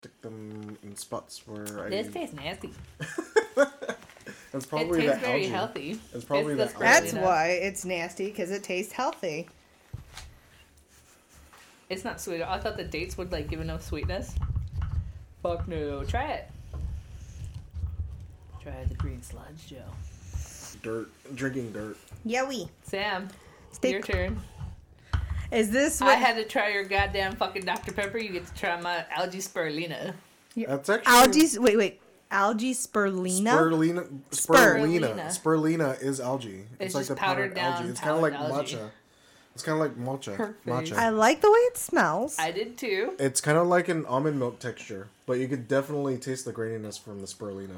stick them in spots where This tastes nasty. It's probably it tastes the very algae. healthy. It's probably the the algae. That's why it's nasty, because it tastes healthy. It's not sweet. I thought the dates would like give enough sweetness. Fuck no. Try it. Try the green sludge, Joe. Dirt. Drinking dirt. Yowie. Sam, Stick. your turn. Is this I what had to try your goddamn fucking Dr. Pepper. You get to try my algae spirulina. That's actually... algae? Wait. Algae spirulina? Spirulina is algae. It's like just the powdered down algae. It's kind of like algae. matcha. It's kind of like matcha. Perfect. I like the way it smells. I did too. It's kind of like an almond milk texture, but you could definitely taste the graininess from the spirulina.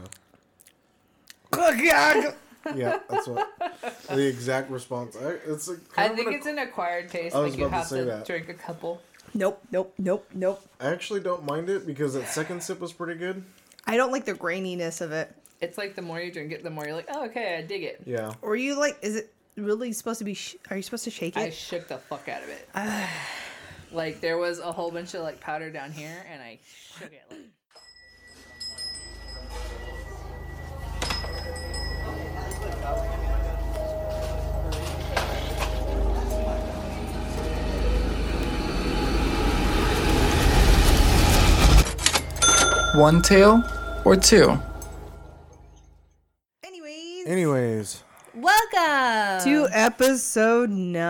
Yeah, that's what the exact response. I think it's an acquired taste. Like you have to drink a couple. Nope. I actually don't mind it because that second sip was pretty good. I don't like the graininess of it. It's like the more you drink it, the more you're like, oh, okay, I dig it. Yeah. Or you like, is it really supposed to be, are you supposed to shake it? I shook the fuck out of it. Like, there was a whole bunch of, like, powder down here, and I shook it. Like... One tail or two? Anyways. Welcome to episode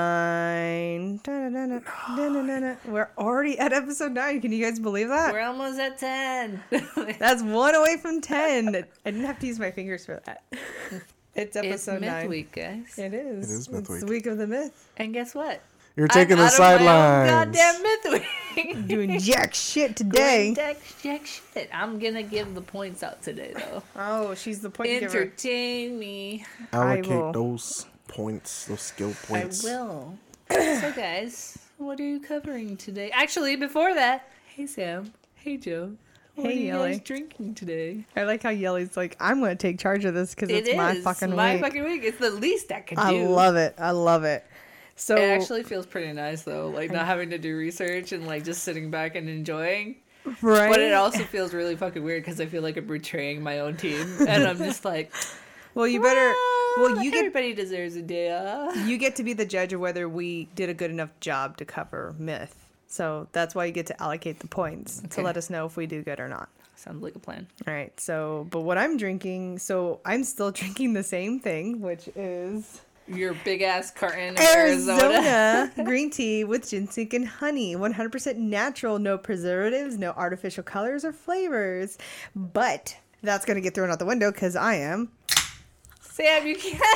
9. Da-da-da-da. We're already at episode 9. Can you guys believe that? We're almost at 10. That's one away from 10. I didn't have to use my fingers for that. It's episode 9. It's Myth Week, guys. It is. It is Myth Week. It's the week of the myth. And guess what? You're taking the sidelines. Goddamn Myth Week. Doing jack shit today. Jack shit. I'm gonna give the points out today, though. Oh, she's the point giver. Entertain me. Allocate those points, those skill points. I will. So, guys, what are you covering today? Actually, before that, hey Sam, hey Joe. What are you guys drinking today? I like how Yelly's like, I'm going to take charge of this because it's my fucking week. My fucking week. It's the least I can do. I love it. So it actually feels pretty nice though, like not having to do research and like just sitting back and enjoying. Right. But it also feels really fucking weird because I feel like I'm betraying my own team, and I'm just like, well, you better. Well, everybody deserves a day off. You get to be the judge of whether we did a good enough job to cover myth. So that's why you get to allocate the points to let us know if we do good or not. Sounds like a plan. All right. So, but what I'm drinking, so I'm still drinking the same thing, which is your big ass carton of Arizona green tea with ginseng and honey. 100% natural, no preservatives, no artificial colors or flavors. But that's going to get thrown out the window because I am Sam, you can't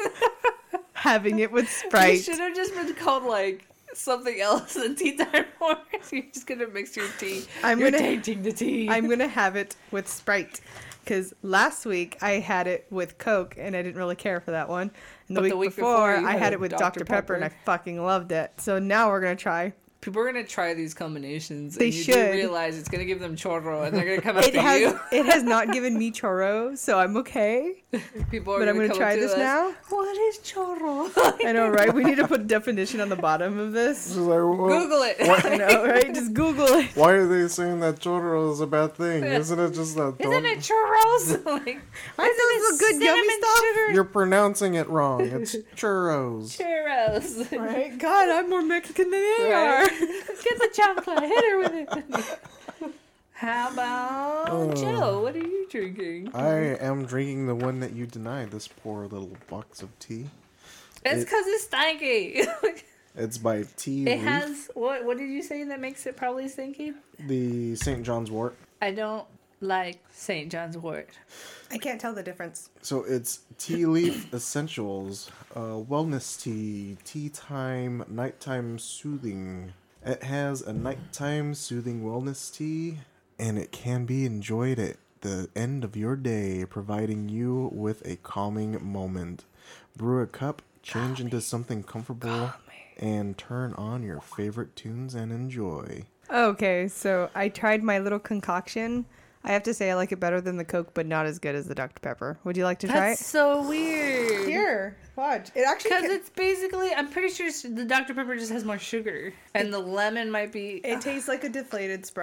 having it with Sprite. You should have just been called like something else than tea time more. You're just gonna mix your tea. You're tainting the tea. I'm gonna have it with Sprite because last week I had it with Coke and I didn't really care for that one. And the week before I had it with Dr. Pepper and I fucking loved it. So now we're gonna try. People are gonna try these combinations. They and you should do realize it's gonna give them chorro, and they're gonna come after you. It has not given me chorro, so I'm okay. People are but I'm gonna try this now. What is chorro? I know, right? We need to put a definition on the bottom of this. Google it. I know, right? Just Google it. Why are they saying that churros is a bad thing? Isn't it just that? Isn't it churros? Like, I know it's a good yummy stuff. Sugar? You're pronouncing it wrong. It's churros. Churros. Right? God, I'm more Mexican than they are. Get the chocolate. Hit her with it. How about Joe? What are you drinking? I am drinking the one that you denied. This poor little box of tea. It's because it's stanky. It's by Tea It Leaf. has what did you say that makes it probably stinky? The St. John's wort. I don't like St. John's wort. I can't tell the difference. So it's Tea Leaf Essentials, wellness tea, tea time, nighttime soothing. It has a nighttime soothing wellness tea, and it can be enjoyed at the end of your day, providing you with a calming moment. Brew a cup, change into something comfortable, and turn on your favorite tunes and enjoy. Okay, so I tried my little concoction. I have to say I like it better than the Coke, but not as good as the Dr. Pepper. Would you like to try it? That's so weird. Here, watch. It actually because it's basically, I'm pretty sure the Dr. Pepper just has more sugar, and the lemon might be. It tastes like a deflated Sprite.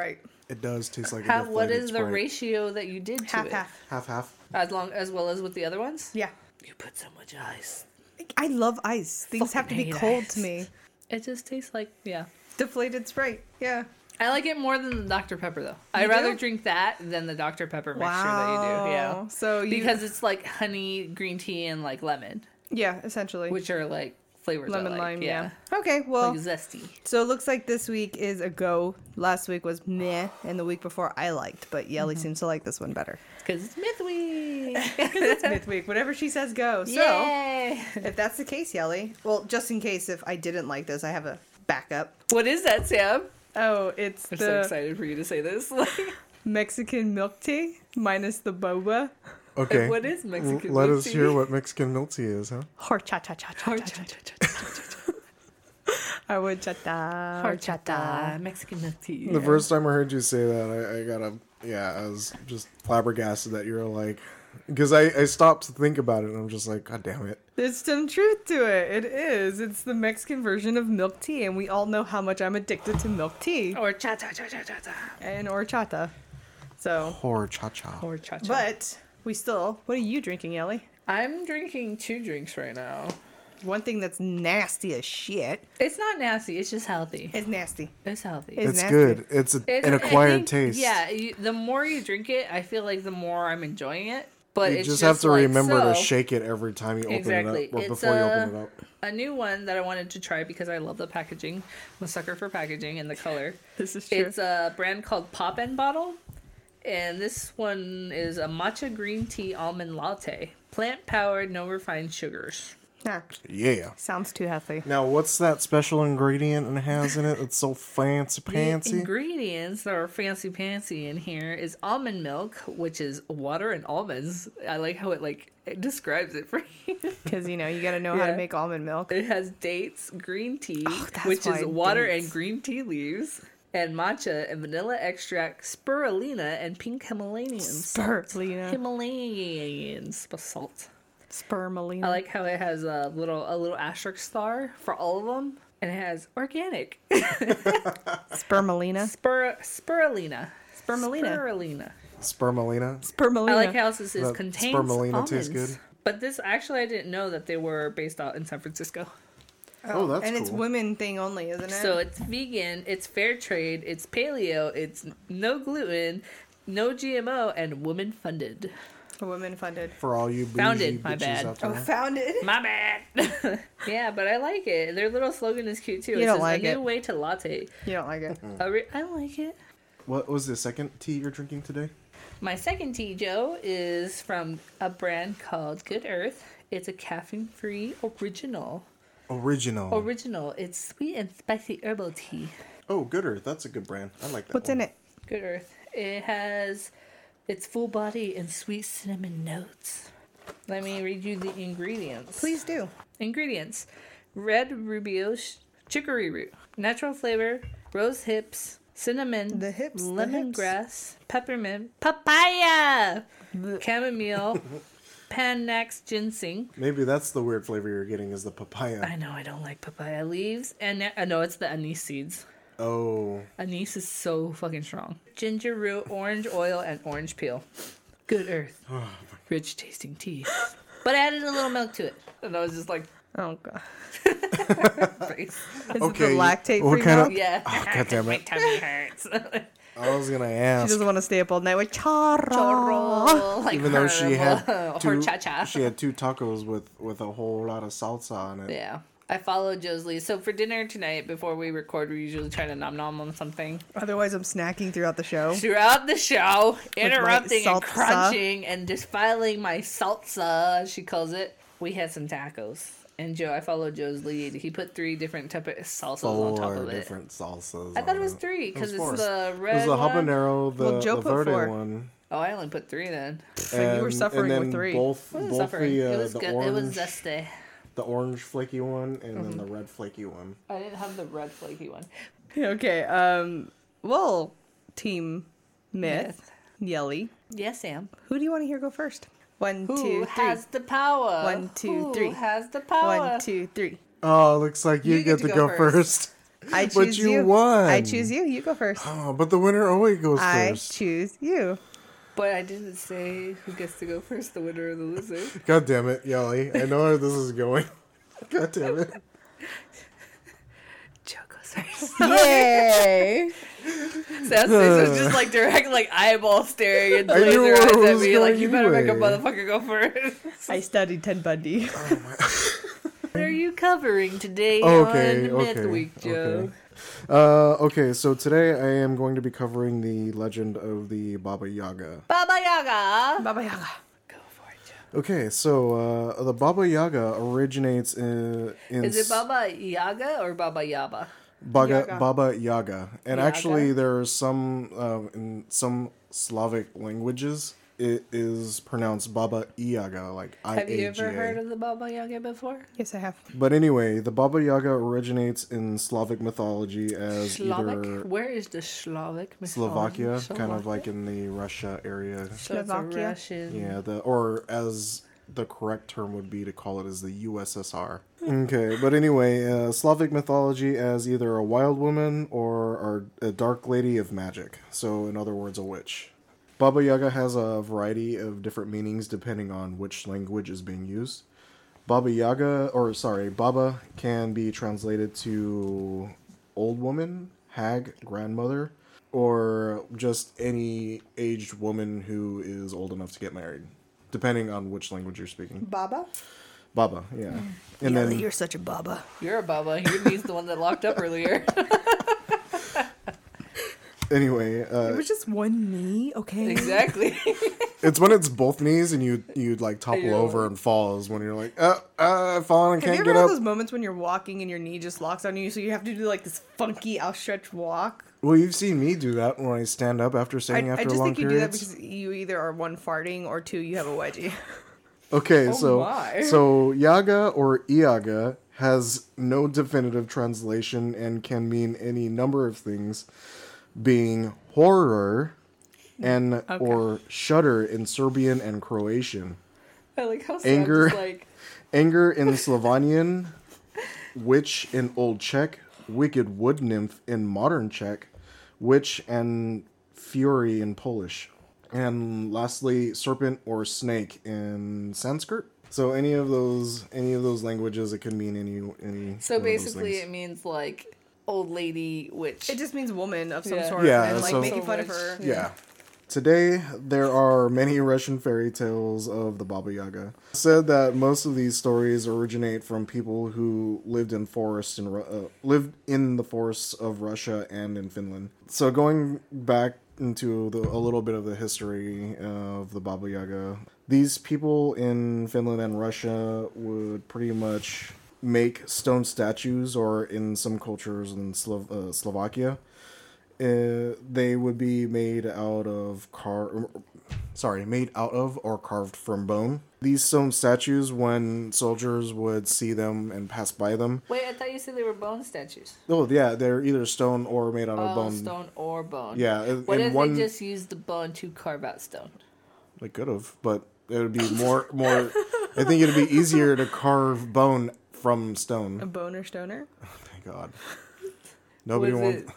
It does taste like How, a what deflated is the Sprite. ratio that you did to it? Half. As well as with the other ones? Yeah. You put so much ice. I love ice. Things have to be hate cold ice. to me. It just tastes like, yeah. Deflated Sprite. Yeah. I like it more than the Dr. Pepper, though. I'd do? rather drink that than the Dr. Pepper mixture that you do. Yeah. So Because it's like honey, green tea, and like lemon, yeah, essentially. which are like flavors Lemon I like. lime, yeah. Okay, well, Like zesty. so it looks like this week is a go. Last week was meh, and the week before I liked, but Yelly seems to like this one better. Because it's Myth Week. It's Myth Week. Whatever she says, go. So, Yay! if that's the case, Yelly, well, just in case if I didn't like this, I have a backup. What is that, Sam? Oh, it's I'm so the excited for you to say this. Mexican milk tea minus the boba. Okay. What is Mexican Let milk us tea? hear what Mexican milk tea is, huh? Horchata. Horchata. Mexican milk tea. The first time I heard you say that, I was just flabbergasted that you're like, because I stopped to think about it and I'm just like, God damn it. There's some truth to it. It is. It's the Mexican version of milk tea, and we all know how much I'm addicted to milk tea Or cha-cha. and horchata. So, Horchata. Or cha-cha. but we still. What are you drinking, Ellie? I'm drinking 2 drinks right now. One thing that's nasty as shit It's not nasty. It's just healthy. is nasty. It's healthy. It's It's nasty. good. It's an acquired taste. Yeah, the more you drink it, I feel like the more I'm enjoying it. But You it's just have to like, remember to so, shake it every time you open Exactly. it up, or It's, before you open it up. a new one that I wanted to try because I love the packaging. I'm a sucker for packaging and the color. This is true. It's a brand called Pop and Bottle. And this one is a matcha green tea almond latte. Plant powered, no refined sugars. Nah, Yeah. sounds too healthy. Now, what's that special ingredient it has in it? It's so fancy The pantsy. ingredients that are fancy pantsy in here is almond milk, which is water and almonds. I like how it describes it for you. Because, you got to know how to Yeah. make almond milk. It has dates, green tea, that's which is why water dates. and green tea leaves, and matcha and vanilla extract, spirulina, and pink Himalayans. Spirulina. Himalayans salt. Spermulina. I like how it has a little asterisk star for all of them, and it has organic. Spermulina. Spirulina. Spirulina. Spermolina. Spermulina. I like how this is That contains spirulina almonds. tastes good. But this actually I didn't know that they were based out in San Francisco. Oh, that's and cool. it's women thing only, isn't it? So it's vegan, it's fair trade, it's paleo, it's no gluten, no GMO, and women funded. women funded. For all you bougie Founded, my bitches bad. out there. Founded. My bad. Yeah, but I like it. Their little slogan is cute too. You It don't says like a it. new way to latte. You don't like it. I like it. What was the second tea you're drinking today? My second tea, Joe, is from a brand called Good Earth. It's a caffeine-free original. Original. It's sweet and spicy herbal tea. Oh, Good Earth. That's a good brand. I like that. What's in it? Good Earth. It has its full body and sweet cinnamon notes. Let me read you the ingredients. Please do. Ingredients: red rubio chicory root, natural flavor, rose hips, cinnamon, The hips, the lemongrass, peppermint, papaya, chamomile, Panax ginseng. Maybe that's the weird flavor you're getting is the papaya. I know I don't like papaya leaves, and no, it's the anise seeds. Oh. Anise is so fucking strong. Ginger root, orange oil, and orange peel. Good Earth. Rich tasting tea. But I added a little milk to it. And I was just like, Oh god. face. Is Okay, it the lactate what free kind of- milk? Yeah. Oh, God damn My it. tummy hurts. I was going to She ask. doesn't want to stay up all night with chara. Chorro. Like Even though she had two, horchata. she had 2 tacos with a whole lot of salsa on it. Yeah. I followed Josie. So for dinner tonight, before we record, we usually try to nom nom on something. Otherwise, I'm snacking throughout the show. Throughout the show, interrupting and salsa. crunching and defiling my salsa, as she calls it. We had some tacos. And Joe, I followed Joe's lead. He put 3 different type of salsas on top 4 of it. different salsas. I thought it on was 3 because It it's was 4. the It red was the one. habanero, Well, Joe the put verde 4. one. Oh, I only put 3 then. So you were suffering and with then 3. Both, I wasn't both suffering. the, It was the good. orange, It was zesty. the orange flaky one, and Mm-hmm. then the red flaky one. I didn't have the red flaky one. Okay. Well, Team Myth, Yelly. Yes, Sam. Who do you want to hear go first? 1, 2, 3. Who has the power? 1, 2, 3. Who has the power? 1, 2, 3. Oh, looks like you, You get get to to go go first. first. I choose but you won. I choose you. You go first. Oh, but the winner always goes first. I choose you. But I didn't say who gets to go first, the winner or the loser. God damn it, Yali. I know where this is going. God damn it. Joe goes first. Yay! Seth's was just like direct, like eyeball staring and laser eyes at me. Like, you better make a motherfucker go first. I studied Ted Bundy. What are you covering today on Myth Week, Joe? Okay, so today I am going to be covering the legend of the Baba Yaga. Baba Yaga! Baba Yaga. Go for it, Joe. Okay, so the Baba Yaga originates in... Is it Baba Yaga or Baba Yaba? Baba Yaga. And Yaga? actually there are some, in some Slavic languages, it is pronounced Baba Yaga, like I-A-G-A. Have you ever heard of the Baba Yaga before? Yes, I have. But anyway, the Baba Yaga originates in Slavic mythology as Slavic? either Where is the Slavic mythology? Slovakia, kind of like in the Russia area. So it's a Slovakia? Russian. Yeah, or as the correct term would be to call it as the USSR. Okay, but anyway, Slavic mythology as either a wild woman or a dark lady of magic. So, in other words, a witch. Baba Yaga has a variety of different meanings depending on which language is being used. Baba can be translated to old woman, hag, grandmother, or just any aged woman who is old enough to get married, depending on which language you're speaking. Baba? Baba, yeah. And Yeah, then you're such a Baba. You're a Baba. He's the one that locked up earlier. anyway, It was just one knee, okay? Exactly. it's when it's both knees and you'd like topple over and falls when you're like, I've fallen and Have you can't ever get had up. those moments when you're walking and your knee just locks on you, so you have to do like this funky outstretched walk? Well, you've seen me do that when I stand up after sitting I after just long think you do that periods. because you either are one farting or two you have a wedgie. Okay, Oh my. so Yaga or Iaga has no definitive translation and can mean any number of things, being horror and or shudder in Serbian and Croatian. I like how Anger. Sam just like... Anger in Slovenian, witch in Old Czech, wicked wood nymph in modern Czech, witch and fury in Polish. And lastly, serpent or snake in Sanskrit. So any of those languages, it can mean any. So one of those basically things. it means like old lady witch. It just means woman of some Yeah. sort. Yeah, And like so- making fun of her. Yeah. Today, there are many Russian fairy tales of the Baba Yaga. It's said that most of these stories originate from people who lived in lived in the forests of Russia and in Finland. So going back into a little bit of the history of the Baba Yaga, these people in Finland and Russia would pretty much make stone statues, or in some cultures in Slovakia, they would be made out of or carved from bone. These stone statues, when soldiers would see them and pass by them. Wait, I thought you said they were bone statues. Oh yeah, they're either stone or made out of bone. Stone or bone. Yeah. What if they just used the bone to carve out stone? They could have, but it would be more. I think it'd be easier to carve bone from A stone. boner stoner? Thank God. Nobody wants.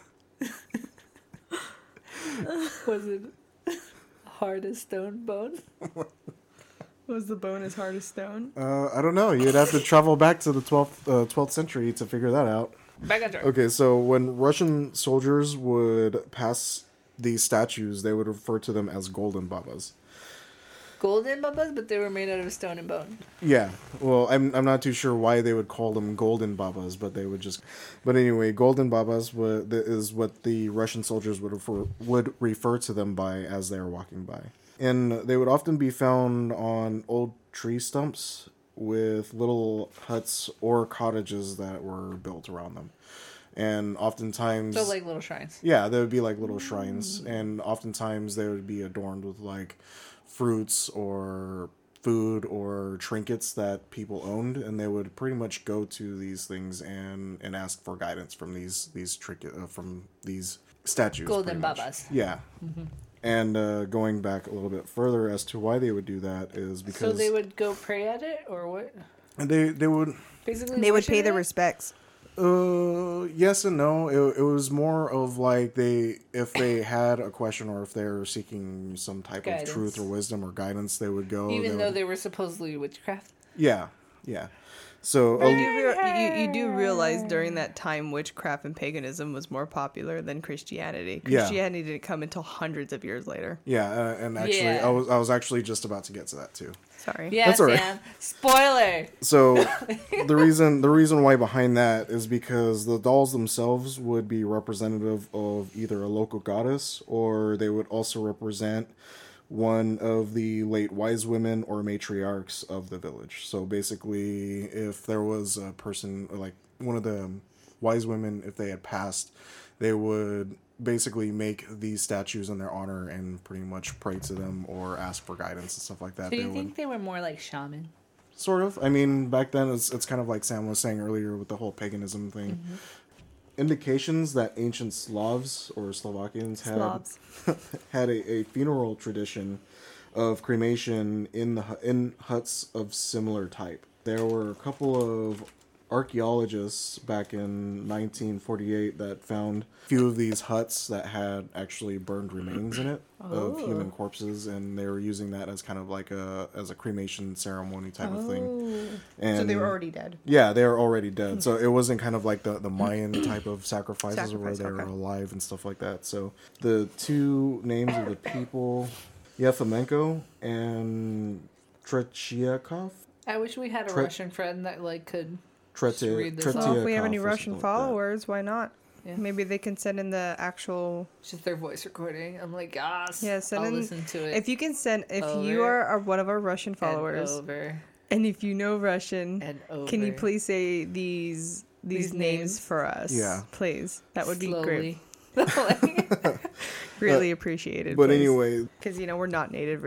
Was it hard as stone bone? Was the bone as hard as stone? I don't know. You'd have to travel back to the 12th century to figure that out. Back on track. Okay, so when Russian soldiers would pass these statues, they would refer to them as golden babas. Golden babas, but they were made out of stone and bone. Yeah, well, I'm not too sure why they would call them golden babas, but they would just. But anyway, golden babas is what the Russian soldiers would refer to them by as they were walking by, and they would often be found on old tree stumps with little huts or cottages that were built around them, and oftentimes. So like little shrines. Yeah, they would be like little shrines, and oftentimes they would be adorned with like fruits or food or trinkets that people owned, and they would pretty much go to these things and ask for guidance from these from these statues. Golden pretty much. babas. Yeah. Mm-hmm. And going back a little bit further as to why they would do that is because So they would go pray at it, or what? and they would Basically, They would worship pay their it? respects. Yes and no. It was more of like if they had a question or if they're seeking some type of truth or wisdom or guidance, they would go. Even though they were supposedly witchcraft? Yeah. So you do realize during that time witchcraft and paganism was more popular than Christianity. Christianity didn't come until hundreds of years later. Yeah, and actually, I was actually just about to get to that too. Sorry. Yeah, that's all right. Spoiler. So the reason why behind that is because the dolls themselves would be representative of either a local goddess, or they would also represent one of the late wise women or matriarchs of the village. So basically, if there was a person, like one of the wise women, if they had passed, they would basically make these statues in their honor and pretty much pray to them or ask for guidance and stuff like that. So you think they were more like shaman? Sort of. I mean, back then it's kind of like Sam was saying earlier with the whole paganism thing. Mm-hmm. Indications that ancient Slavs or Slovakians had a funeral tradition of cremation in huts of similar type. There were a couple of archaeologists back in 1948 that found a few of these huts that had actually burned remains in it of human corpses, and they were using that as kind of like a cremation ceremony type of thing. And so they were already dead. Yeah, they were already dead. So it wasn't kind of like the Mayan type of sacrifices where they were alive and stuff like that. So the two names of the people, Yefimenko and Tretyakov. I wish we had a Russian friend that could read this. Well, if we have any Russian followers, why not? Yeah. Maybe they can send in the actual... just their voice recording. I'm like, I'll listen to it. If you can send... If you are one of our Russian followers... And if you know Russian... Can you please say these names for us? Yeah. Please. That would be great. Really appreciated. But anyway... Because, we're not native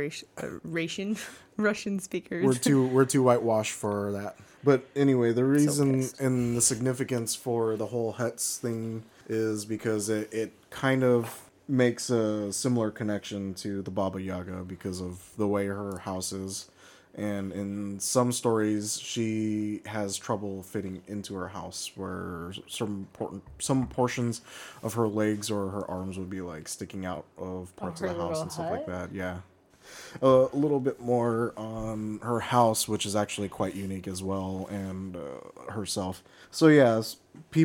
Russian speakers. We're too whitewashed for that. But anyway, the reason and the significance for the whole Huts thing is because it kind of makes a similar connection to the Baba Yaga because of the way her house is. And in some stories, she has trouble fitting into her house, where some portions of her legs or her arms would be sticking out of parts of the house and stuff like that. Yeah. A little bit more on her house, which is actually quite unique as well, and herself. So yes,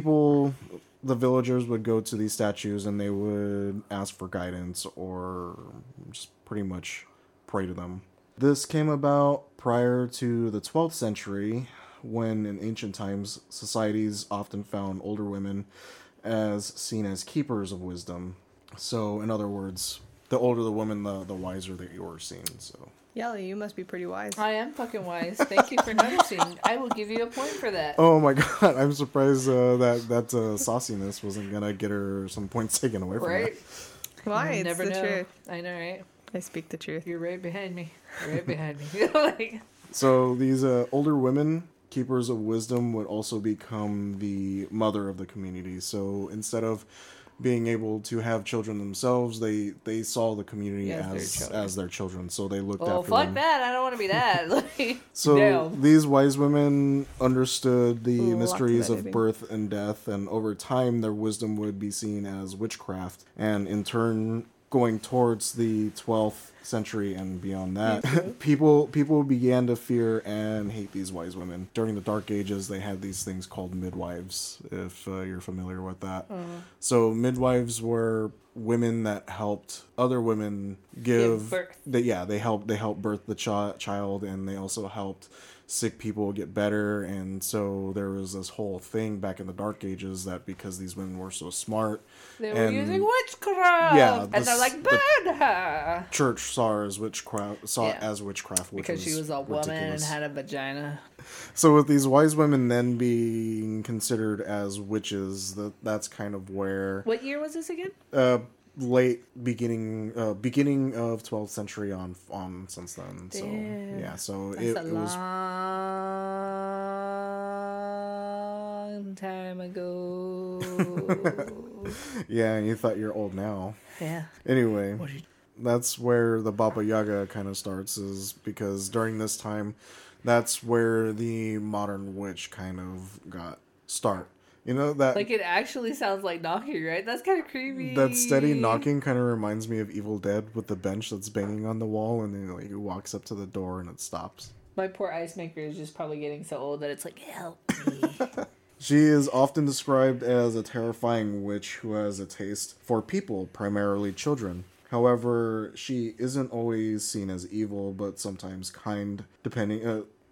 the villagers would go to these statues and they would ask for guidance or just pretty much pray to them. This came about prior to the 12th century, when in ancient times, societies often found older women as seen as keepers of wisdom. So in other words, the older the woman, the wiser that you were seen. So Yelly, you must be pretty wise. I am fucking wise. Thank you for noticing. I will give you a point for that. Oh my god, I'm surprised that sauciness wasn't gonna get her some points taken away from her. Right? Why? It's never the know. truth. I know, right? I speak the truth. You're right behind me. Right behind me. So these older women, keepers of wisdom, would also become the mother of the community. So instead of being able to have children themselves, they saw the community as their children. So they looked after them. Oh, fuck that. I don't want to be that. So these wise women understood the mysteries of birth and death, and over time their wisdom would be seen as witchcraft, and in turn going towards the 12th century and beyond that, people began to fear and hate these wise women. During the Dark Ages, they had these things called midwives, if you're familiar with that. So midwives were women that helped other women give birth. They helped birth the child, and they also helped sick people get better. And so there was this whole thing back in the Dark Ages that because these women were so smart, they were using witchcraft. Yeah, and they're like, burn her. Church saw as witchcraft, which because she was a woman and had a vagina. So with these wise women then being considered as witches, that's kind of where. What year was this again? Beginning of 12th century on since then. So yeah, so it was long time ago. Yeah, and you thought you're old now. Yeah. Anyway, that's where the Baba Yaga kind of starts, is because during this time, that's where the modern witch kind of got start. You know that... Like, it actually sounds like knocking, right? That's kind of creepy. That steady knocking kind of reminds me of Evil Dead with the bench that's banging on the wall, and then like it walks up to the door and it stops. My poor ice maker is just probably getting so old that it's like, help me. She is often described as a terrifying witch who has a taste for people, primarily children. However, she isn't always seen as evil, but sometimes kind, depending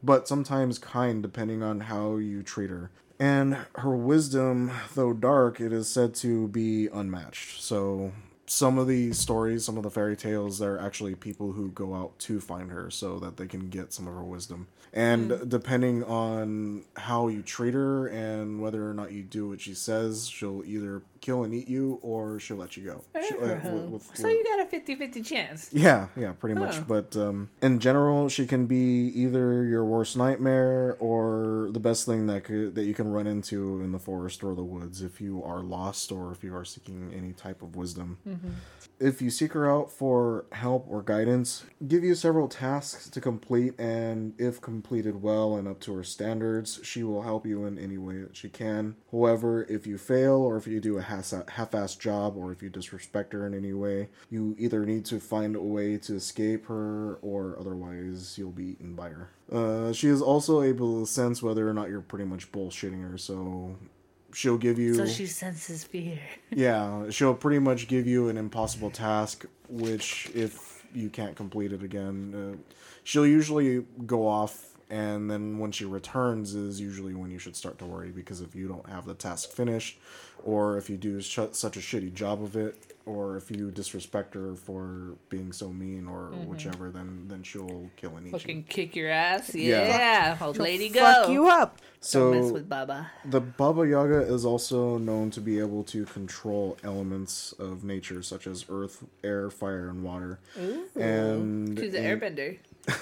on how you treat her. And her wisdom, though dark, it is said to be unmatched. So some of the stories, some of the fairy tales, they're actually people who go out to find her so that they can get some of her wisdom. And depending on how you treat her and whether or not you do what she says, she'll either kill and eat you or she'll let you go. So you got a 50-50 chance. Yeah, pretty much. But in general, she can be either your worst nightmare or the best thing that you can run into in the forest or the woods if you are lost or if you are seeking any type of wisdom. Mm-hmm. If you seek her out for help or guidance, give you several tasks to complete, and if completed well and up to her standards, she will help you in any way that she can. However, if you fail, or if you do a half-assed job, or if you disrespect her in any way, you either need to find a way to escape her, or otherwise you'll be eaten by her. She is also able to sense whether or not you're pretty much bullshitting her, so... she'll give you... So she senses fear. Yeah, she'll pretty much give you an impossible task, which if you can't complete it again, she'll usually go off, and then when she returns is usually when you should start to worry, because if you don't have the task finished, or if you do such a shitty job of it, or if you disrespect her for being so mean or whichever, then she'll kill and eat you. Fucking kick your ass? Yeah. Old lady go. Fuck you up. So don't mess with Baba. The Baba Yaga is also known to be able to control elements of nature, such as earth, air, fire, and water. Ooh. And she's an airbender.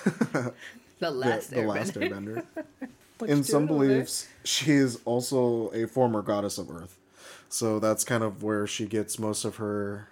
The last airbender. In some beliefs, she is also a former goddess of earth. So that's kind of where she gets most of her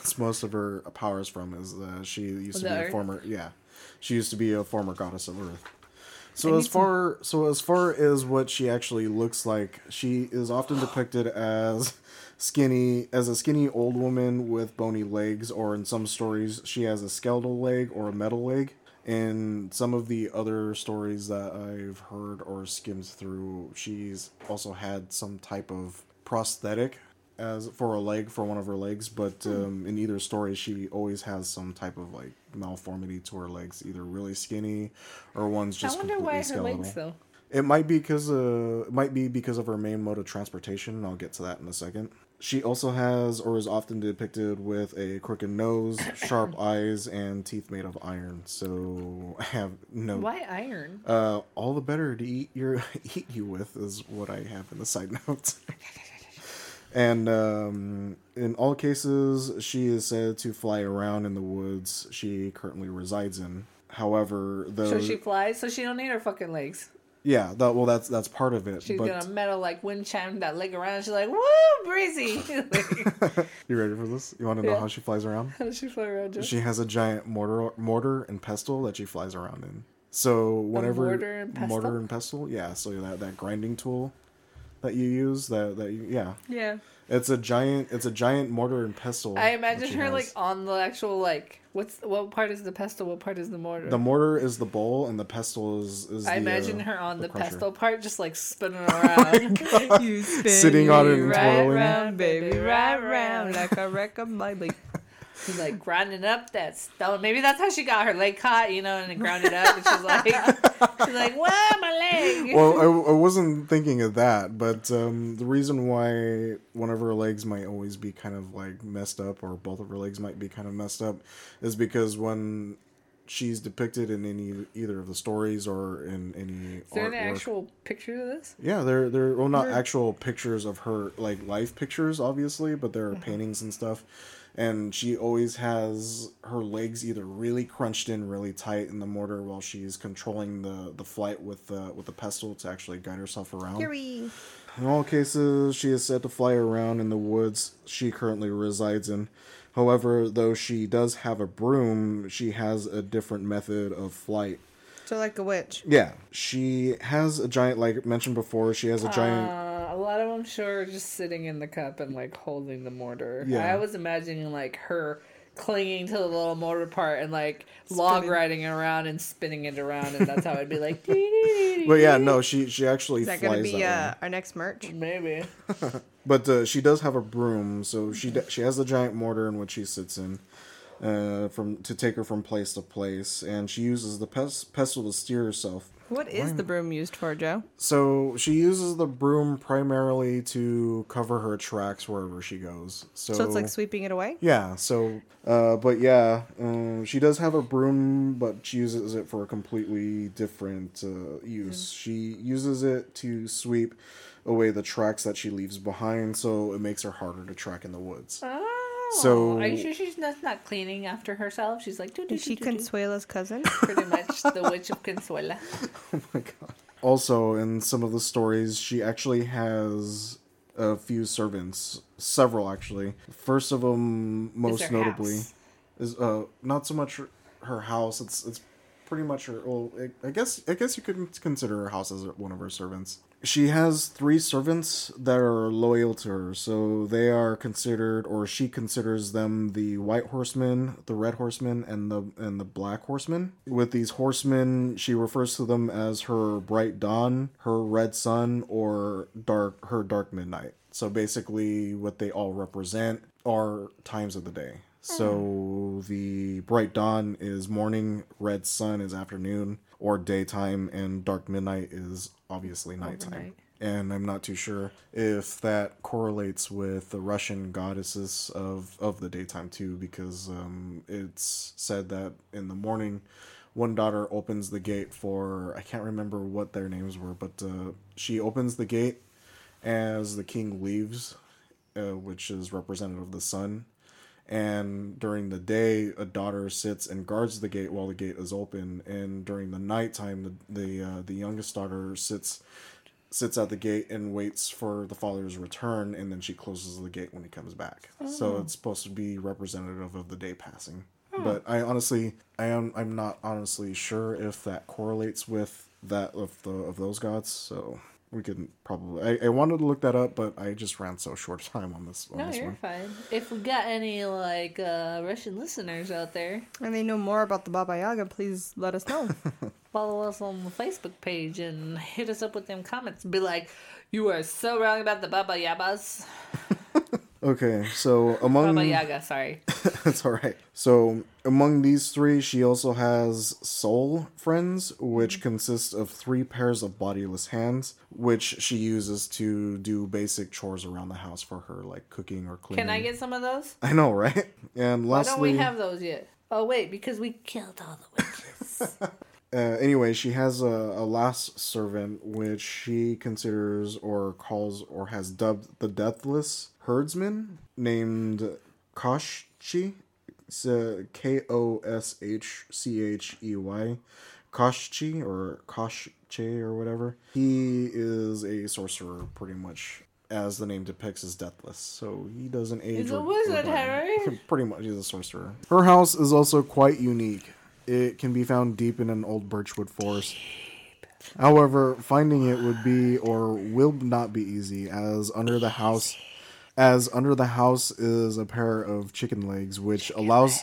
powers from, is she used to be a former goddess of earth. So as far as what she actually looks like, she is often depicted as a skinny old woman with bony legs, or in some stories she has a skeletal leg or a metal leg. In some of the other stories that I've heard or skimmed through, she's also had some type of prosthetic for one of her legs, but in either story she always has some type of like malformity to her legs, either really skinny or one's just completely skeletal. I wonder why her legs though. It might be because of her main mode of transportation, and I'll get to that in a second. She also has, or is often depicted with, a crooked nose, sharp eyes, and teeth made of iron. So I have no... Why iron? All the better to eat you with is what I have in the side notes. And in all cases, she is said to fly around in the woods she currently resides in. However, so she flies, so she don't need her fucking legs. Yeah, that's part of it. She's gonna metal like wind chime that leg around. She's like, woo, breezy. You ready for this? You want to know how she flies around? How does she fly around, Joe? She has a giant mortar and pestle that she flies around in. So whenever mortar and pestle, yeah. So that grinding tool that you use, yeah. It's a giant mortar and pestle. I imagine her like on the actual like what part is the pestle? What part is the mortar? The mortar is the bowl, and the pestle is. I imagine her on the pestle part, just like spinning around. You spin sitting on it and right twirling, round, baby, right round like a wreck of my leg. She's like grinding up that stone. Maybe that's how she got her leg caught, and it grounded up. And she's like, "Wow, my leg!" Well, I wasn't thinking of that, but the reason why one of her legs might always be kind of like messed up, or both of her legs might be kind of messed up, is because when she's depicted in either of the stories or in any Is there an actual picture of this? Yeah, they're not actual pictures of her, like life pictures, obviously, but there are paintings and stuff. And she always has her legs either really crunched in really tight in the mortar while she's controlling the flight with the pestle to actually guide herself around. Yuri. In all cases, she is said to fly around in the woods she currently resides in. However, though she does have a broom, she has a different method of flight. So like a witch. Yeah. She has a giant, like mentioned before, she has a giant... lot of them sure are just sitting in the cup and like holding the mortar. Yeah. I was imagining like her clinging to the little mortar part and like log riding it around and spinning it around, and that's how it'd be like. But yeah, no, she actually. Is that gonna be our next merch? Maybe. But she does have a broom, so she has the giant mortar in which she sits in, to take her from place to place, and she uses the pestle to steer herself. What is the broom used for, Joe? So she uses the broom primarily to cover her tracks wherever she goes. So it's like sweeping it away? Yeah. So, but yeah, she does have a broom, but she uses it for a completely different use. She uses it to sweep away the tracks that she leaves behind, so it makes her harder to track in the woods. So are you sure she's not cleaning after herself? She's like, is she Consuela's cousin? Pretty much the witch of Consuela. Oh my god. Also, in some of the stories, she actually has a few servants. Several, actually. First of them, most notably, is not so much her house. It's pretty much her. Well, I guess you could consider her house as one of her servants. She has 3 servants that are loyal to her, so they are considered, or she considers them, the White Horseman, the Red Horseman, and the Black Horseman. With these horsemen, she refers to them as her Bright Dawn, her Red Sun, or her Dark Midnight. So basically, what they all represent are times of the day. So the Bright Dawn is morning, Red Sun is afternoon or daytime, and Dark Midnight is obviously nighttime. Overnight. And I'm not too sure if that correlates with the Russian goddesses of the daytime too, because it's said that in the morning, one daughter opens the gate for, I can't remember what their names were, but she opens the gate as the king leaves, which is representative of the sun. And during the day, a daughter sits and guards the gate while the gate is open. And during the nighttime, the youngest daughter sits at the gate and waits for the father's return, and then she closes the gate when he comes back. So it's supposed to be representative of the day passing. But I'm not honestly sure if that correlates with that of those gods. So we could probably. I wanted to look that up, but I just ran so short time on this. No, you're fine. If we got any Russian listeners out there, and they know more about the Baba Yaga, please let us know. Follow us on the Facebook page and hit us up with them comments and be like, "You are so wrong about the Baba Yagas." Okay, so among Baba Yaga, sorry. That's all right. So among these 3, she also has soul friends, which consist of 3 pairs of bodiless hands, which she uses to do basic chores around the house for her, like cooking or cleaning. Can I get some of those? I know, right? And lastly, why don't we have those yet? Oh wait, because we killed all the witches. Anyway, she has a last servant, which she considers or calls or has dubbed the Deathless Herdsman, named Koshchey. It's Koshchey, Koshchey or Koshchey or whatever. He is a sorcerer, pretty much, as the name depicts, is deathless. So he doesn't age. He's a wizard, Harry. Pretty much, he's a sorcerer. Her house is also quite unique. It can be found deep in an old birchwood forest. However, finding it would be or will not be easy, as under the house is a pair of chicken legs, which allows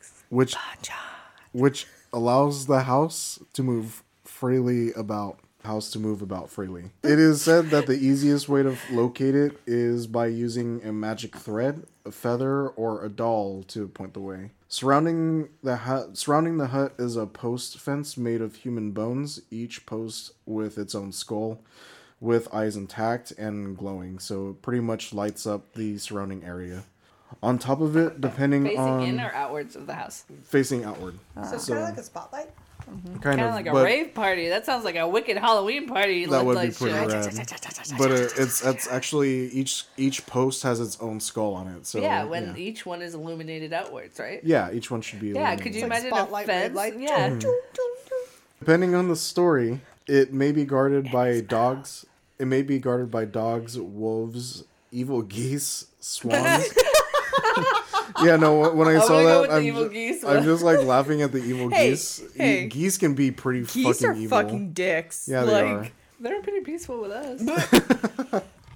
the house to move freely about. It is said that the easiest way to locate it is by using a magic thread, a feather, or a doll to point the way. Surrounding the hut is a post fence made of human bones, each post with its own skull, with eyes intact and glowing, so it pretty much lights up the surrounding area. On top of it, facing in or outwards of the house? Facing outward. So it's kind of like a spotlight? Mm-hmm. Kind of like a rave party. That sounds like a wicked Halloween party. That would be pretty rad. But it's actually each post has its own skull on it. So yeah, each one is illuminated outwards, right? Yeah, each one should be illuminated. Yeah, could you imagine a fence? Yeah. Depending on the story, it may be guarded by dogs. It may be guarded by dogs, wolves, evil geese, swans. Yeah, no, when I saw that, I'm just like laughing at the evil geese. Hey. Geese can be pretty geese fucking evil. Geese are fucking dicks. Yeah, they are. They're pretty peaceful with us.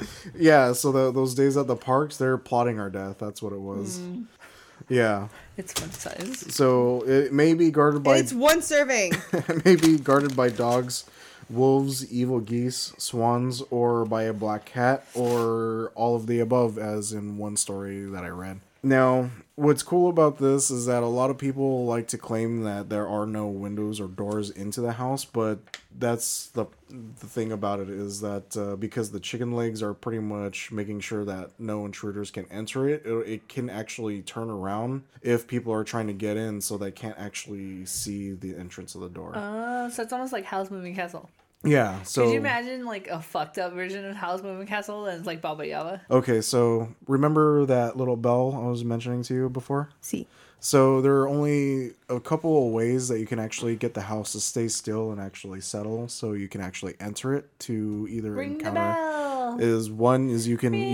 Yeah, so those days at the parks, they're plotting our death. That's what it was. Yeah. It's fun size. So it may be guarded by... It's one serving. It may be guarded by dogs, wolves, evil geese, swans, or by a black cat, or all of the above, as in one story that I read. Now, what's cool about this is that a lot of people like to claim that there are no windows or doors into the house, but that's the thing about it is that because the chicken legs are pretty much making sure that no intruders can enter it can actually turn around if people are trying to get in, so they can't actually see the entrance of the door. So it's almost like Howl's Moving Castle. Yeah, so... Could you imagine, like, a fucked up version of Howl's Moving Castle and it's like Baba Yaga? Okay, so remember that little bell I was mentioning to you before? See. So there are only a couple of ways that you can actually get the house to stay still and actually settle, so you can actually enter it to either Ring encounter... the bell! One is you can...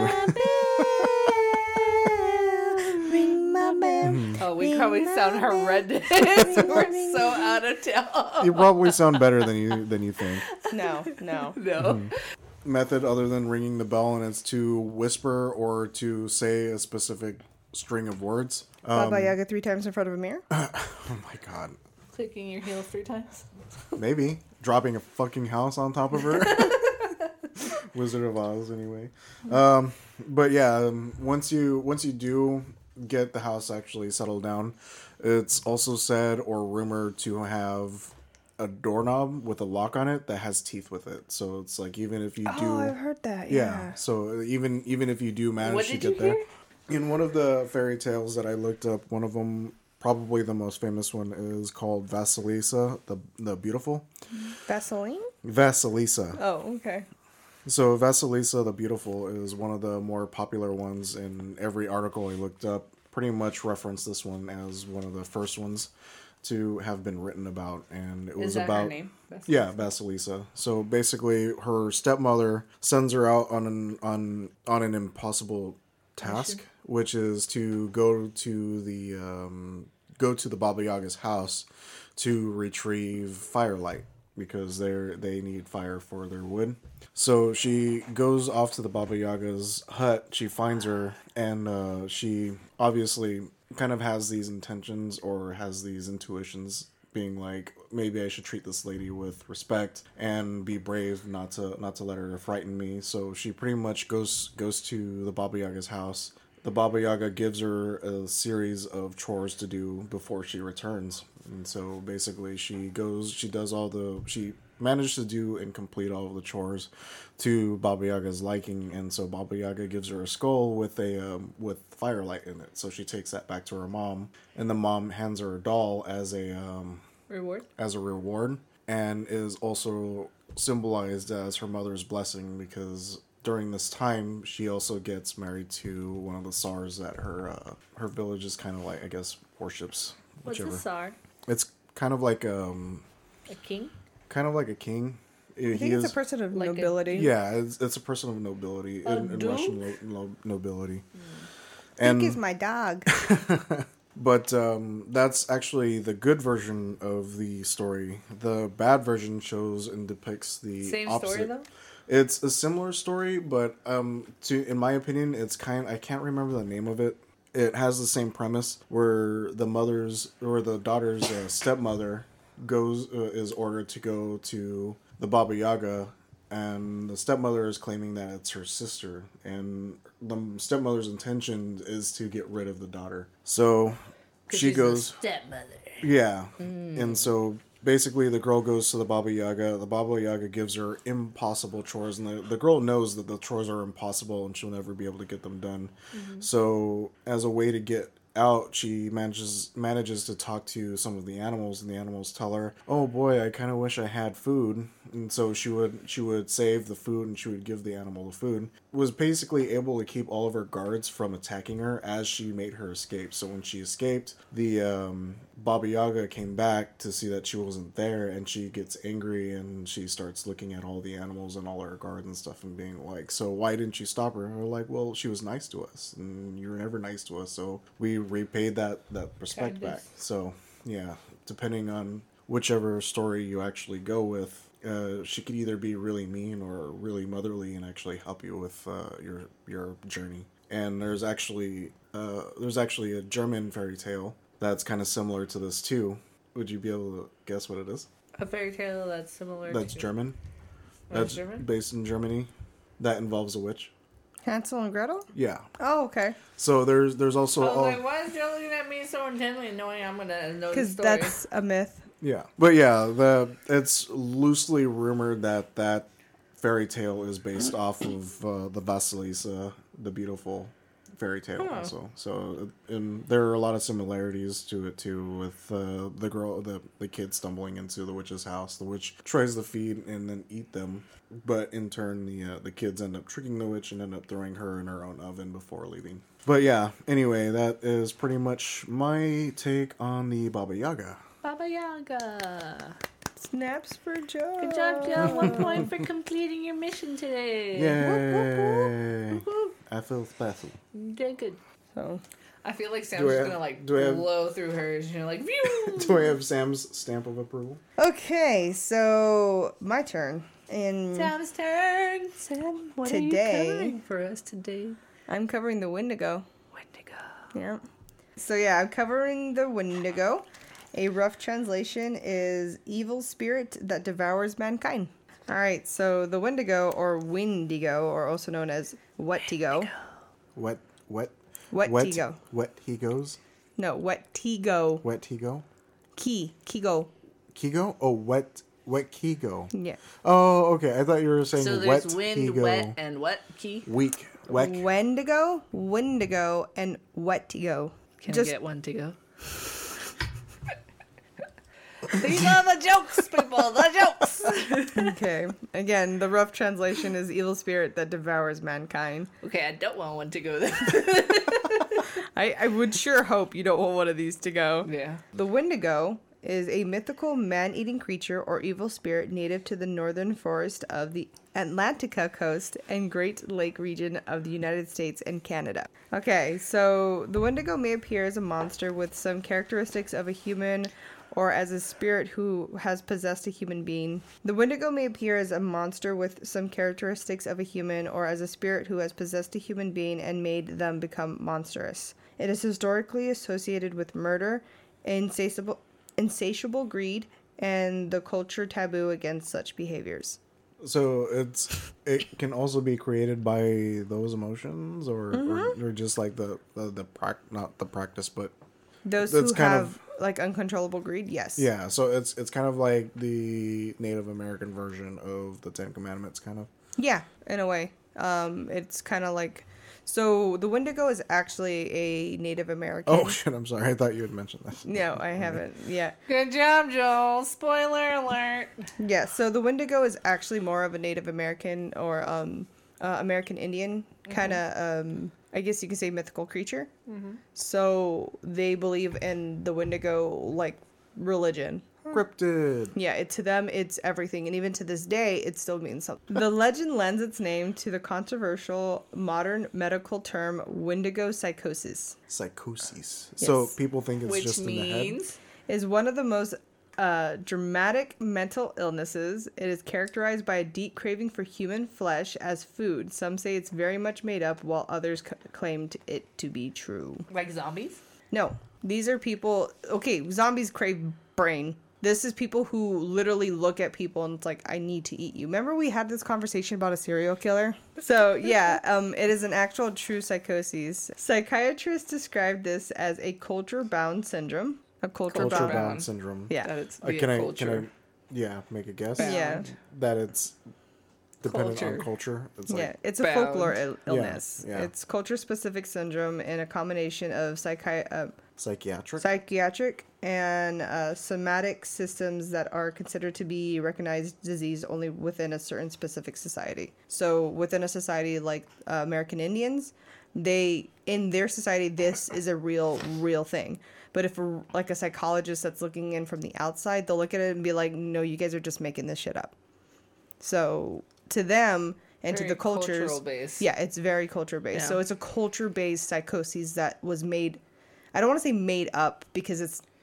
Oh, we probably sound horrendous. We're so out of town. You probably sound better than you think. No. Method other than ringing the bell, and it's to whisper or to say a specific string of words. Baba Yaga 3 times in front of a mirror? Oh my god. Clicking your heels 3 times? Maybe. Dropping a fucking house on top of her. Wizard of Oz, anyway. But yeah, once you do get the house actually settled down, it's also said or rumored to have a doorknob with a lock on it that has teeth with it. So it's like, even if you do... Oh, I've heard that, yeah. So even if you do manage to get there... In one of the fairy tales that I looked up, one of them, probably the most famous one, is called Vasilisa, the Beautiful. Vaseline? Vasilisa. Oh, okay. So Vasilisa the Beautiful is one of the more popular ones, and every article I looked up pretty much referenced this one as one of the first ones to have been written about, and it was about... Her name? Vasilisa? Yeah, Vasilisa. So basically, her stepmother sends her out on an impossible task, which is to go to the Baba Yaga's house to retrieve firelight, because they need fire for their wood. So she goes off to the Baba Yaga's hut. She finds her, and she obviously kind of has these intentions or has these intuitions, being like, maybe I should treat this lady with respect and be brave, not to let her frighten me. So she pretty much goes to the Baba Yaga's house. The Baba Yaga gives her a series of chores to do before she returns. And so basically she managed to do and complete all of the chores to Baba Yaga's liking, and so Baba Yaga gives her a skull with firelight in it. So she takes that back to her mom, and the mom hands her a doll as a reward, and is also symbolized as her mother's blessing, because during this time she also gets married to one of the Tsars that her village is kind of like, I guess, worships. Whichever. What's a Tsar? It's kind of like a king. Kind of like a king. I think it's a person of nobility. Yeah, it's a person of nobility in Russian nobility. And Duke is my dog. But that's actually the good version of the story. The bad version shows and depicts the same opposite. Story though. It's a similar story, but in my opinion, I can't remember the name of it. It has the same premise where the daughter's stepmother is ordered to go to the Baba Yaga, and the stepmother is claiming that it's her sister, and the stepmother's intention is to get rid of the daughter. So she goes, stepmother. Yeah. And so basically the girl goes to the Baba Yaga. The Baba Yaga gives her impossible chores, and the girl knows that the chores are impossible and she'll never be able to get them done. So as a way to get out, she manages to talk to some of the animals, and the animals tell her, "Oh boy, I kind of wish I had food." And so she would save the food, and she would give the animal the food. Was basically able to keep all of her guards from attacking her as she made her escape. So when she escaped, the Baba Yaga came back to see that she wasn't there, and she gets angry, and she starts looking at all the animals and all her guards and stuff, and being like, "So why didn't you stop her?" And we're like, "Well, she was nice to us, and you were never nice to us, so we repaid that respect back." So yeah, depending on whichever story you actually go with, she could either be really mean or really motherly and actually help you with your journey. And there's actually a German fairy tale that's kind of similar to this too. Would you be able to guess what it is? A fairy tale that's similar. That's German. That's German? Based in Germany. That involves a witch. Hansel and Gretel? Yeah. Oh, okay. So there's also. Why is Joe looking at me so intently, knowing I'm gonna know the story? Because that's a myth. Yeah, but yeah, it's loosely rumored that fairy tale is based off of the Vasilisa, the Beautiful fairy tale also. So, and there are a lot of similarities to it too, with the kid stumbling into the witch's house. The witch tries to feed and then eat them, but in turn the kids end up tricking the witch and end up throwing her in her own oven before leaving. But yeah, anyway, that is pretty much my take on the Baba Yaga. Baba Yaga. Snaps for Joe. Good job, Joe. 1 point for completing your mission today. Yay. I feel special. You did good. So, I feel like Sam's just gonna blow through hers. You know, like, phew. Do I have Sam's stamp of approval? Okay, so my turn. Sam's turn. Sam, what are you covering for us today? I'm covering the Wendigo. Wendigo. Yeah. So yeah, I'm covering the Wendigo. A rough translation is evil spirit that devours mankind. All right, so the Wendigo or Wendigo, or also known as Wettigo. What? Wettigo. Wettigos? No, Wettigo. Wettigo? Kigo. Kigo? Oh, Wetkigo. Yeah. Oh, okay. I thought you were saying so wet. So there's wind, wet, and what key? Weak. Wendigo, and Wettigo. Can I get one to go? These are the jokes, people. The jokes. Okay. Again, the rough translation is evil spirit that devours mankind. Okay, I don't want one to go there. I would sure hope you don't want one of these to go. Yeah. The Wendigo is a mythical man-eating creature or evil spirit native to the northern forest of the Atlantica coast and Great Lake region of the United States and Canada. Okay, so the Wendigo may appear as a monster with some characteristics of a human or as a spirit who has possessed a human being. The Wendigo may appear as a monster with some characteristics of a human or as a spirit who has possessed a human being and made them become monstrous. It is historically associated with murder, insatiable greed, and the culture taboo against such behaviors. So it can also be created by those emotions, or just like not the practice, but those who have like uncontrollable greed. Yes. Yeah. So it's kind of like the Native American version of the Ten Commandments, kind of. Yeah, in a way. It's kind of like. So the Wendigo is actually a Native American. Oh shit! I'm sorry. I thought you had mentioned that. No, I haven't. Yeah. Good job, Joel. Spoiler alert. Yeah. So the Wendigo is actually more of a Native American or American Indian kind of. I guess you could say mythical creature. Mm-hmm. So they believe in the Wendigo like religion. Cryptid. Yeah, to them, it's everything. And even to this day, it still means something. The legend lends its name to the controversial modern medical term Wendigo psychosis. Psychosis. Yes. So people think it's just in the head? Is one of the most dramatic mental illnesses. It is characterized by a deep craving for human flesh as food. Some say it's very much made up, while others claimed it to be true. Like zombies? No. These are people... Okay, zombies crave brain. This is people who literally look at people and it's like, I need to eat you. Remember we had this conversation about a serial killer? So, yeah, it is an actual true psychosis. Psychiatrists describe this as a culture-bound syndrome. A culture-bound syndrome. Yeah. That it's can I make a guess? Bound. Yeah. That it's dependent on culture. It's like it's a folklore illness. Yeah. It's culture-specific syndrome and a combination of psychiatric and somatic systems that are considered to be recognized disease only within a certain specific society. So within a society like American Indians, in their society, this is a real thing. But if like a psychologist that's looking in from the outside, they'll look at it and be like, no, you guys are just making this shit up. So to them and very to the cultures, cultural based. Yeah, it's very culture based. Yeah. So it's a culture based psychosis that was made. I don't want to say made up because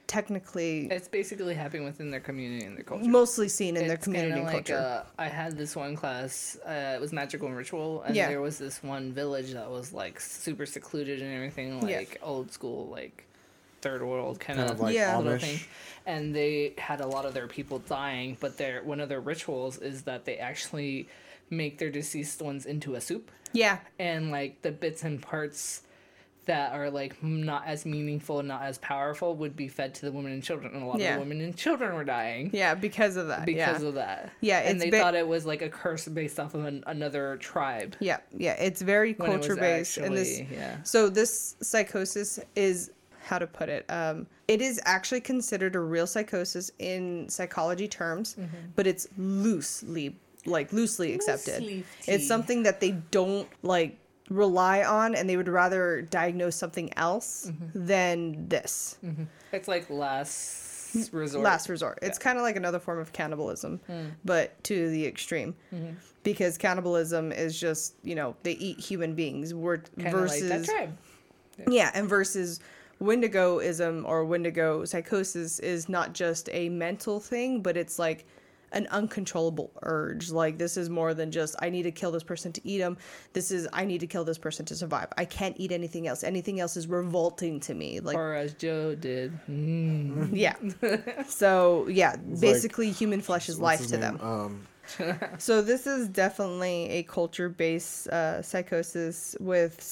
technically... It's basically happening within their community and their culture. Mostly seen in their community and like, culture. I had this one class, it was magical and ritual, and there was this one village that was like super secluded and everything, like old school, like third world kind of like little Amish thing. And they had a lot of their people dying, but one of their rituals is that they actually make their deceased ones into a soup. Yeah. And like the bits and parts that are like not as meaningful, not as powerful, would be fed to the women and children, and a lot of the women and children were dying. Yeah, because of that. Because of that. Yeah, and they thought it was like a curse based off of another tribe. Yeah, it's very culture based, and this. So this psychosis is, how to put it? It is actually considered a real psychosis in psychology terms, but it's loosely accepted. It's something that they don't like rely on, and they would rather diagnose something else than this. It's like last resort. It's kind of like another form of cannibalism, but to the extreme, because cannibalism is just, you know, they eat human beings. Versus like that tribe. And versus Wendigoism or Wendigo psychosis is not just a mental thing, but it's like an uncontrollable urge. Like, this is more than just, I need to kill this person to eat them. This is, I need to kill this person to survive. I can't eat anything else. Anything else is revolting to me. Like, or as Joe did. Yeah. So, yeah, it's basically like, human flesh is life to them. So this is definitely a culture-based psychosis with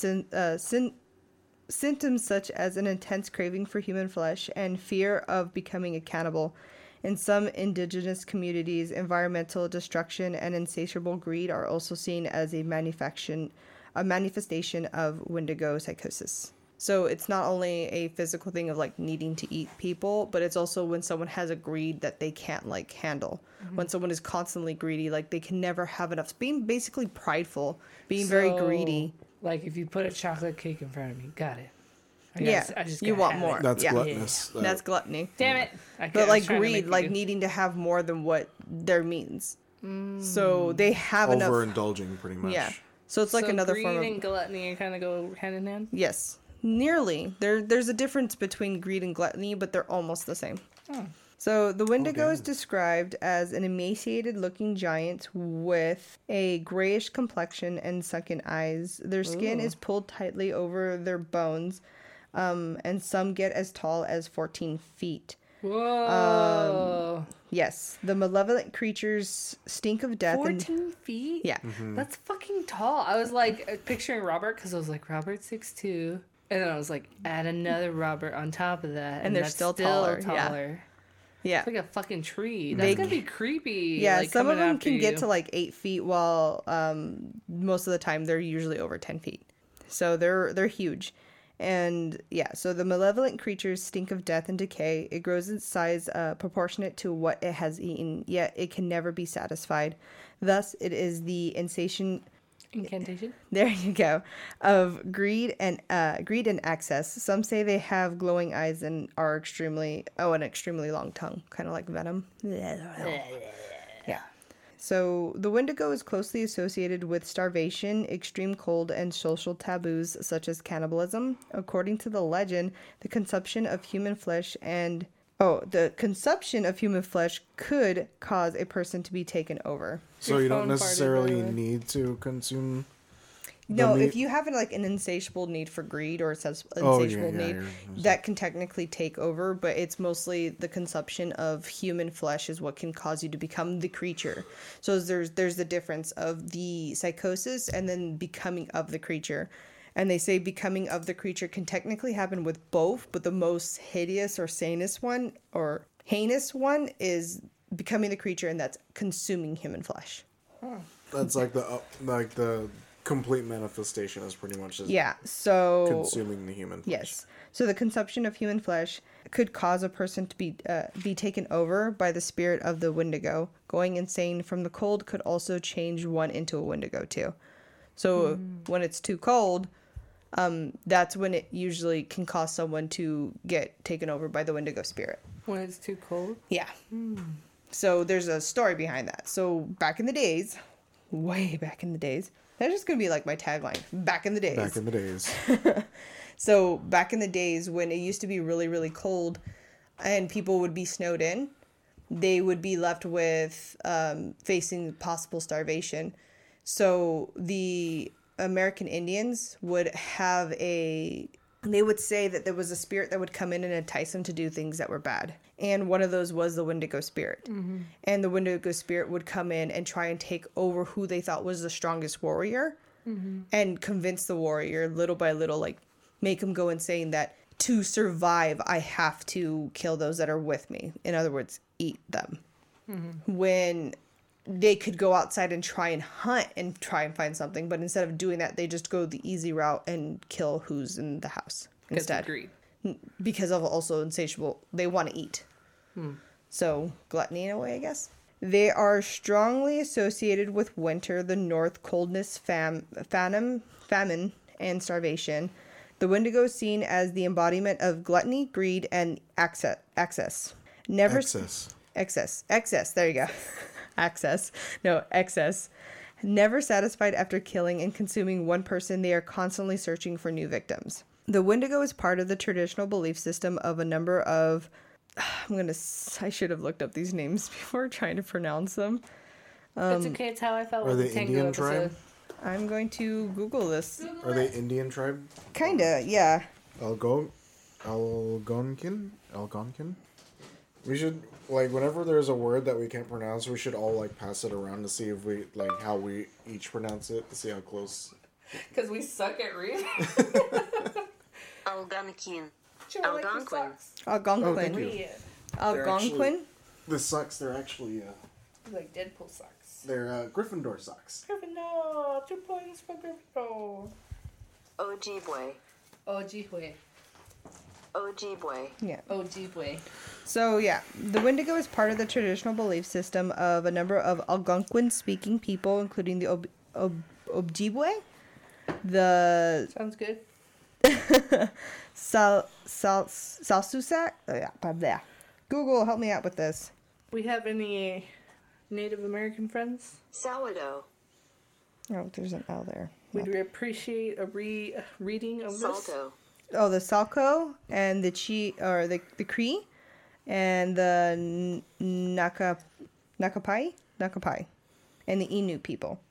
symptoms such as an intense craving for human flesh and fear of becoming a cannibal. In some indigenous communities, environmental destruction and insatiable greed are also seen as a manifestation of Wendigo psychosis. So it's not only a physical thing of like needing to eat people, but it's also when someone has a greed that they can't like handle. When someone is constantly greedy, like they can never have enough. Being basically prideful, being very greedy. Like if you put a chocolate cake in front of me, got it. I just you want more. That's gluttonous. Yeah. That's gluttony. Damn it. But like greed, like needing to have more than what their means. So they have enough. Overindulging, pretty much. Yeah. So it's like another form of... greed and gluttony kind of go hand in hand? Yes. Nearly. There's a difference between greed and gluttony, but they're almost the same. So the Wendigo is described as an emaciated-looking giant with a grayish complexion and sunken eyes. Their skin is pulled tightly over their bones, and some get as tall as 14 feet. Whoa. Yes. The malevolent creatures stink of death. 14 feet? Yeah. That's fucking tall. I was like picturing Robert because I was like, Robert's 6'2". And then I was like, add another Robert on top of that. And they're still taller. Yeah. It's like a fucking tree. That's gonna be creepy. Yeah, like, some of them can get to like 8 feet, while most of the time they're usually over 10 feet. So they're huge. And yeah, so the malevolent creatures stink of death and decay. It grows in size proportionate to what it has eaten, yet it can never be satisfied. Thus, it is the incantation. There you go. Of greed and access. Some say they have glowing eyes and are an extremely long tongue, kind of like venom. Yeah. So the Wendigo is closely associated with starvation, extreme cold, and social taboos such as cannibalism. According to the legend, the consumption of human flesh could cause a person to be taken over. So you don't necessarily need to consume. No, if you have an insatiable need for greed or insatiable need, that can technically take over, but it's mostly the consumption of human flesh is what can cause you to become the creature. So there's the difference of the psychosis and then becoming of the creature. And they say becoming of the creature can technically happen with both, but the most hideous or heinous one is becoming the creature, and that's consuming human flesh. That's like the complete manifestation is pretty much just consuming the human flesh. Yes. So the consumption of human flesh could cause a person to be taken over by the spirit of the Wendigo. Going insane from the cold could also change one into a Wendigo too. So when it's too cold, that's when it usually can cause someone to get taken over by the Wendigo spirit. When it's too cold? Yeah. So there's a story behind that. So back in the days, way back in the days, that's just going to be like my tagline. Back in the days. Back in the days. So back in the days when it used to be really, really cold, and people would be snowed in, they would be left with facing possible starvation. So the American Indians would they would say that there was a spirit that would come in and entice them to do things that were bad. And one of those was the Wendigo spirit. Mm-hmm. And the Wendigo spirit would come in and try and take over who they thought was the strongest warrior, and convince the warrior little by little, like make him go insane that to survive, I have to kill those that are with me. In other words, eat them. Mm-hmm. When they could go outside and try and hunt and try and find something, but instead of doing that, they just go the easy route and kill who's in the house instead. Agreed. Because of also insatiable, they want to eat. So gluttony in a way, I guess. They are strongly associated with winter, the north, coldness, famine, and starvation. The Wendigo is seen as the embodiment of gluttony, greed, and excess. Excess. There you go. Excess. Never satisfied after killing and consuming one person, they are constantly searching for new victims. The Wendigo is part of the traditional belief system of a number of... I should have looked up these names before trying to pronounce them. It's okay. It's how I felt with the the Tango Indian episode. tribe? I'm going to Google this. Are they Indian tribe? Kinda, yeah. Algonquin? We should, like, whenever there's a word that we can't pronounce, we should all, like, pass it around to see if we, like, how we each pronounce it, to see how close. Because we suck at reading. Algonquin. Algonquin. Oh, thank you. Algonquin? The socks, they're actually, Like Deadpool socks. they're Gryffindor socks. Gryffindor. 2 points for Gryffindor. Ojibwe. Ojibwe. Ojibwe. Yeah. Ojibwe. So, yeah. The Wendigo is part of the traditional belief system of a number of Algonquin-speaking people, including the Ojibwe, the... Sounds good. Salsusak? Oh, yeah, there. Google, help me out with this. We have any Native American friends? Sourdough. Oh, there's an L there. We'd appreciate a reading of this. Salto. Oh, the Salco and the the Cree and the Nakapai and the Innu people.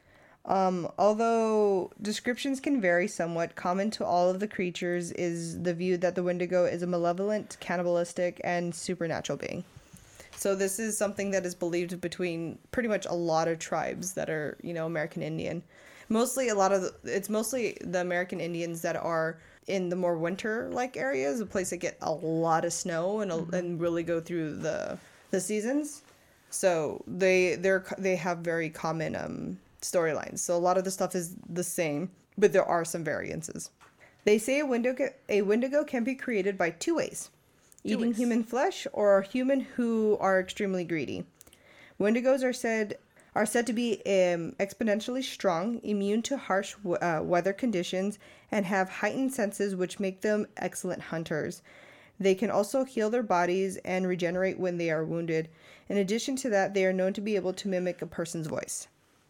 Although descriptions can vary somewhat, common to all of the creatures is the view that the Wendigo is a malevolent, cannibalistic, and supernatural being. So this is something that is believed between pretty much a lot of tribes that are, American Indian. It's mostly the American Indians that are in the more winter-like areas, a place that get a lot of snow and really go through the seasons. So they have very common storylines. So a lot of the stuff is the same, but there are some variances. They say a Wendigo can be created by two ways. Eating human flesh or human who are extremely greedy. Wendigos are said to be exponentially strong, immune to harsh weather conditions, and have heightened senses which make them excellent hunters. They can also heal their bodies and regenerate when they are wounded. In addition to that, they are known to be able to mimic a person's voice.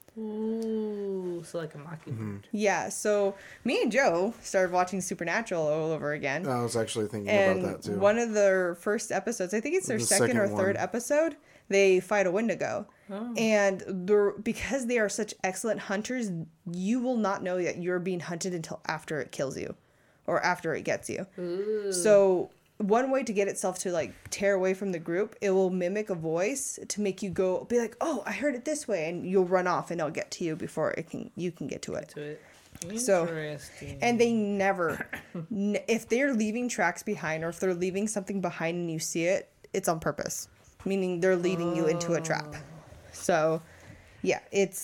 Ooh, so like a mockingbird. Yeah, so me and Joe started watching Supernatural all over again. I was actually thinking about that too. One of their first episodes, I think it's their second or third episode, they fight a Wendigo. Oh. And because they are such excellent hunters, you will not know that you're being hunted until after it kills you or after it gets you. Ooh. So one way to get itself to tear away from the group, it will mimic a voice to make you be like, oh, I heard it this way, and you'll run off and it'll get to you before you can get to it. So, and they never, if they're leaving tracks behind or if they're leaving something behind and you see it, it's on purpose, meaning they're leading you into a trap. So, yeah,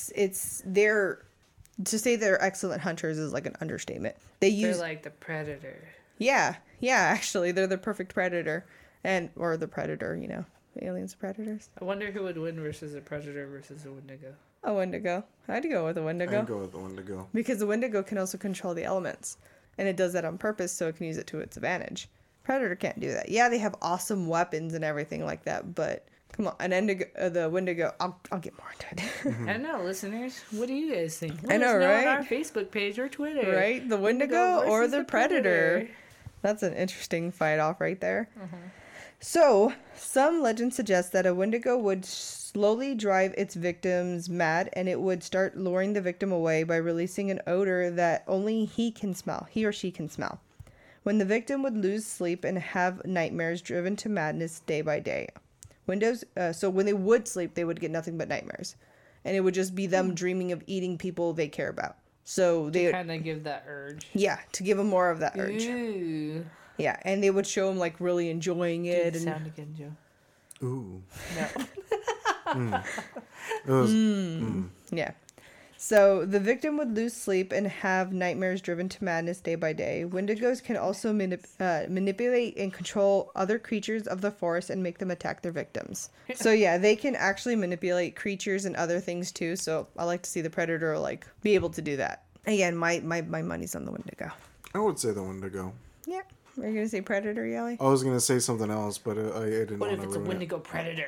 to say they're excellent hunters is like an understatement. They're like the predator. Yeah, actually, they're the perfect predator, or the predator, aliens, predators. I wonder who would win versus a predator versus a Wendigo. A Wendigo. I'd go with a Wendigo. I'd go with the Wendigo. Because the Wendigo can also control the elements, and it does that on purpose so it can use it to its advantage. Predator can't do that. Yeah, they have awesome weapons and everything like that, but come on, the Wendigo, I'll get more into it. Mm-hmm. I don't know, listeners. What do you guys think? I know, right? On our Facebook page or Twitter. Right? The Wendigo or the Predator. That's an interesting fight off right there. Mm-hmm. So, some legends suggest that a Wendigo would slowly drive its victims mad, and it would start luring the victim away by releasing an odor that only he or she can smell. When the victim would lose sleep and have nightmares driven to madness day by day. So when they would sleep, they would get nothing but nightmares. And it would just be them dreaming of eating people they care about. So they kind of give that urge. Yeah, to give them more of that urge. Ooh. Yeah, and they would show them like really enjoying it. Do the and sound again, Joe. Ooh. No. It was, Yeah. So the victim would lose sleep and have nightmares driven to madness day by day. Wendigos can also manipulate and control other creatures of the forest and make them attack their victims. So yeah, they can actually manipulate creatures and other things too. So I like to see the predator like be able to do that. Again, my money's on the Wendigo. I would say the Wendigo. Yeah. Are you gonna say predator, Yali? I was gonna say something else, but I didn't What want if to it's a ruin Wendigo predator?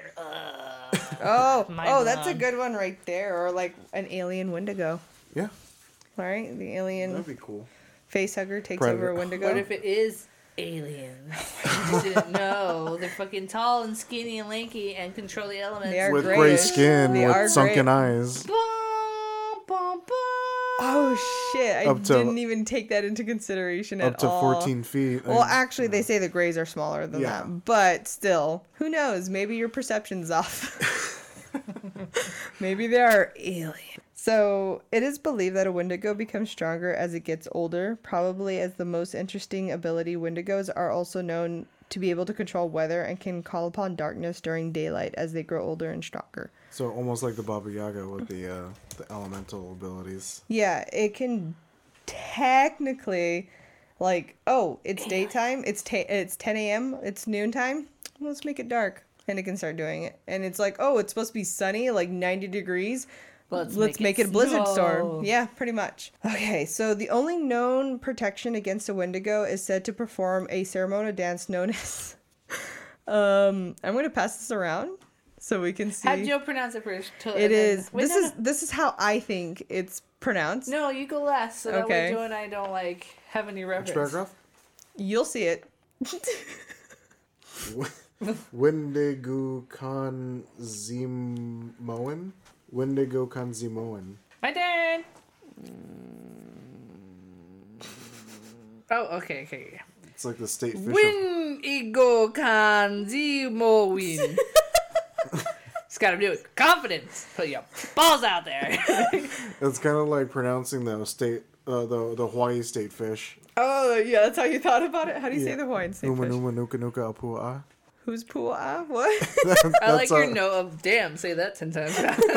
Oh, that's a blown. good one right there. Or like an alien Wendigo. it. Yeah, All right, the alien that'd be cool. facehugger takes Predator. over a Wendigo. What if it is aliens? You just didn't know. They're fucking tall and skinny and lanky and control the elements. They are With grayish. gray skin, They are with sunken gray. eyes. Bum, bum, bum. Oh shit! I Up to- didn't even take that into consideration Up at to all. 14 feet. Well, actually, they say the grays are smaller than Yeah. that, but still, who knows? Maybe your perception's off. Maybe they are alien. So it is believed that a Wendigo becomes stronger as it gets older. Probably as the most interesting ability, Wendigos are also known to be able to control weather and can call upon darkness during daylight as they grow older and stronger. So almost like the Baba Yaga with the elemental abilities. Yeah, it can technically, like, oh, it's daytime, it's 10 a.m., it's noontime, let's make it dark. And it can start doing it. And it's like, oh, it's supposed to be sunny, like 90 degrees. Let's make it a blizzard snow. storm. Yeah, pretty much. Okay, so the only known protection against a Wendigo is said to perform a ceremonial dance known as... I'm going to pass this around so we can see. Have Joe pronounce it first. It is. This is how I think it's pronounced. No, you go last, so that Okay. way Joe and I don't like have any reference. Which paragraph? You'll see it. Wendigo Kan Zimoen? Wendigo Kan Zimoen. My turn. Oh, okay. It's like the state fish. Win ego kan zimoin. Just gotta do it. Confidence. Put your balls out there. It's kind of like pronouncing the state, the Hawaii state fish. Oh, yeah, that's how you thought about it? How do you say Yeah. the Hawaiian state Uma fish? numa nuka nuka apua. Who's Pua'a? What? I like your note of damn. Say that 10 times.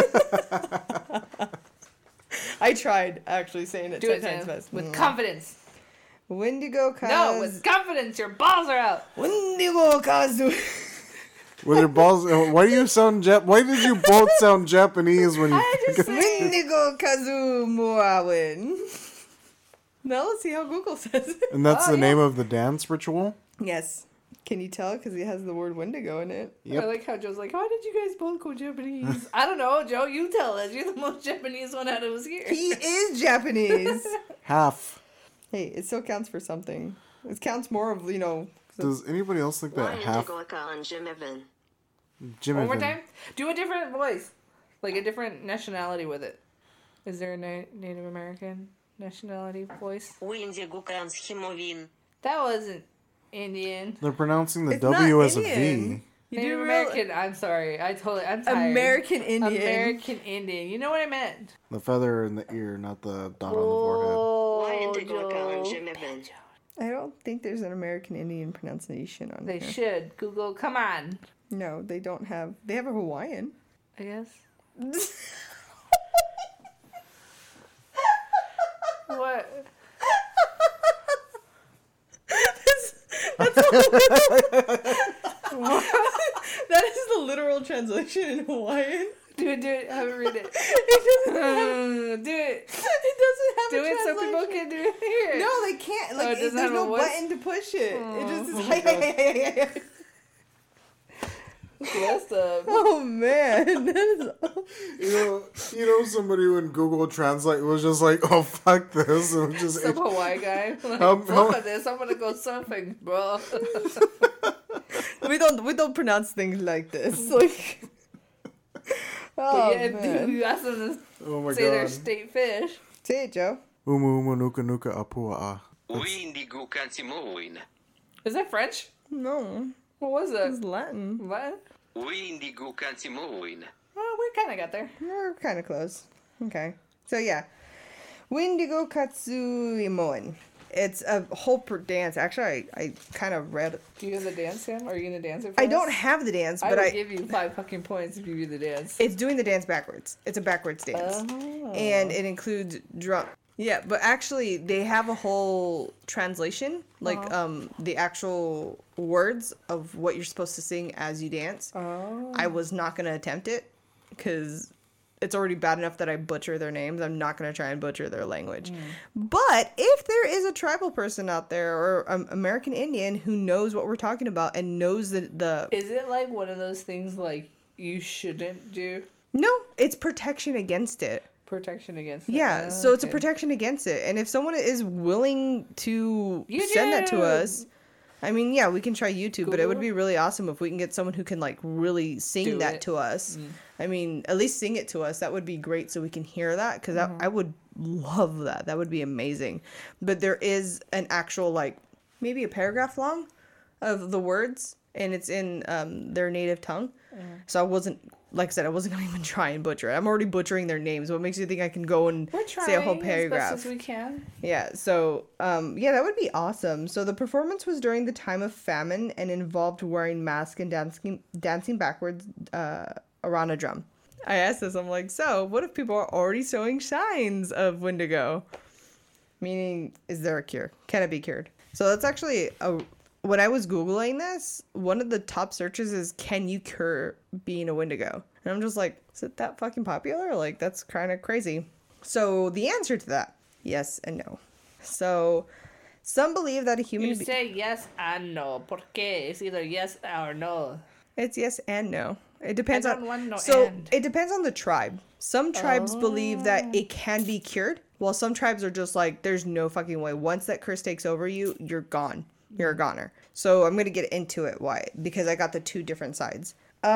I tried actually saying it Do 10 it times Tim, fast. with confidence. Wendigo Kaz. No, with confidence. Your balls are out. Wendigo Kazu. With your balls. Why do you sound Why did you both sound Japanese when you? Wendigo Kazu Muawin. Now let's see how Google says it. And that's the name of the dance ritual. Yes. Can you tell? Because it has the word Wendigo in it. Yep. I like how Joe's like, why did you guys both go Japanese? I don't know, Joe. You tell us. You're the most Japanese one out of us here. He is Japanese. Half. Hey, it still counts for something. It counts more of, Does anybody else think that half? Wendigo Kan Jimivin. Jimmy One more time. Do a different voice. Like a different nationality with it. Is there a Native American nationality voice? Wendigo Kan Himovin. That wasn't Indian. They're pronouncing the It's not W as a Indian. V. You Native do American. I'm sorry. I'm tired. American Indian. American Indian. You know what I meant. The feather in the ear, not the dot on the forehead. Wendigo Kan Joe. Jimivin. I don't think there's an American Indian pronunciation on They here. should. Google, come on. No, they don't have. They have a Hawaiian. I guess. What? That is the literal translation in Hawaiian. Do it. Have it read it. It doesn't have, Do it. it doesn't have Do a it so translation. people can do it here. No, they can't. Like, it doesn't there's have a no voice? button to push it. It just is Oh, like, God. Messed up. oh man, that is You know, somebody when Google Translate was just like, "Oh fuck this," and it was just Some Hawaii guy. Like, How- fuck this. I'm gonna go surfing, bro. we don't pronounce things like this. Like, But yeah, if you ask them to say their state fish. Say it, Joe. Nuka nuka apua. Windigo Kansimowin. Is that French? No, What was it? it's Latin. What? Windigo Kansimowin. Oh, we kind of got there. We're kind of close. Okay. So, yeah. Windigo Katsuimoen. It's a whole dance. Actually, I kind of read... Do you have the dance, Sam? Are you going to dance it for I us? don't have the dance, I but will give you 5 fucking points if you do the dance. It's doing the dance backwards. It's a backwards dance. Oh. And it includes drum. Yeah, but actually, they have a whole translation. Like, the actual words of what you're supposed to sing as you dance. Oh. I was not going to attempt it, because it's already bad enough that I butcher their names. I'm not going to try and butcher their language. But if there is a tribal person out there or American Indian who knows what we're talking about and knows the... Is it like one of those things like you shouldn't do? No, it's protection against it. Protection against it. Yeah, so it's a protection against it. And if someone is willing to send that to us... I mean, yeah, we can try YouTube, but it would be really awesome if we can get someone who can, like, really sing that to us. I mean, at least sing it to us. That would be great so we can hear that, because I would love that. That would be amazing. But there is an actual, like, maybe a paragraph long of the words, and it's in their native tongue. So I wasn't, like I said, I wasn't going to even try and butcher it. I'm already butchering their names. What makes you think I can go and say a whole paragraph? As best as we can. Yeah, so, yeah, that would be awesome. So the performance was during the time of famine and involved wearing masks and dancing backwards around a drum. I asked this, I'm like, so what if people are already showing signs of Wendigo? Meaning, is there a cure? Can it be cured? So that's actually, when I was Googling this, one of the top searches is, can you cure being a Wendigo? And I'm just like, is it that fucking popular? Like, that's kind of crazy. So the answer to that, yes and no. So some believe that a human... You say yes and no. ¿Por qué? It's either yes or no. It's yes and no. It depends on... and. It depends on the tribe. Some tribes believe that it can be cured, while some tribes are just like, there's no fucking way. Once that curse takes over you, you're gone. You're a goner. So I'm going to get into it. Why? Because I got the two different sides.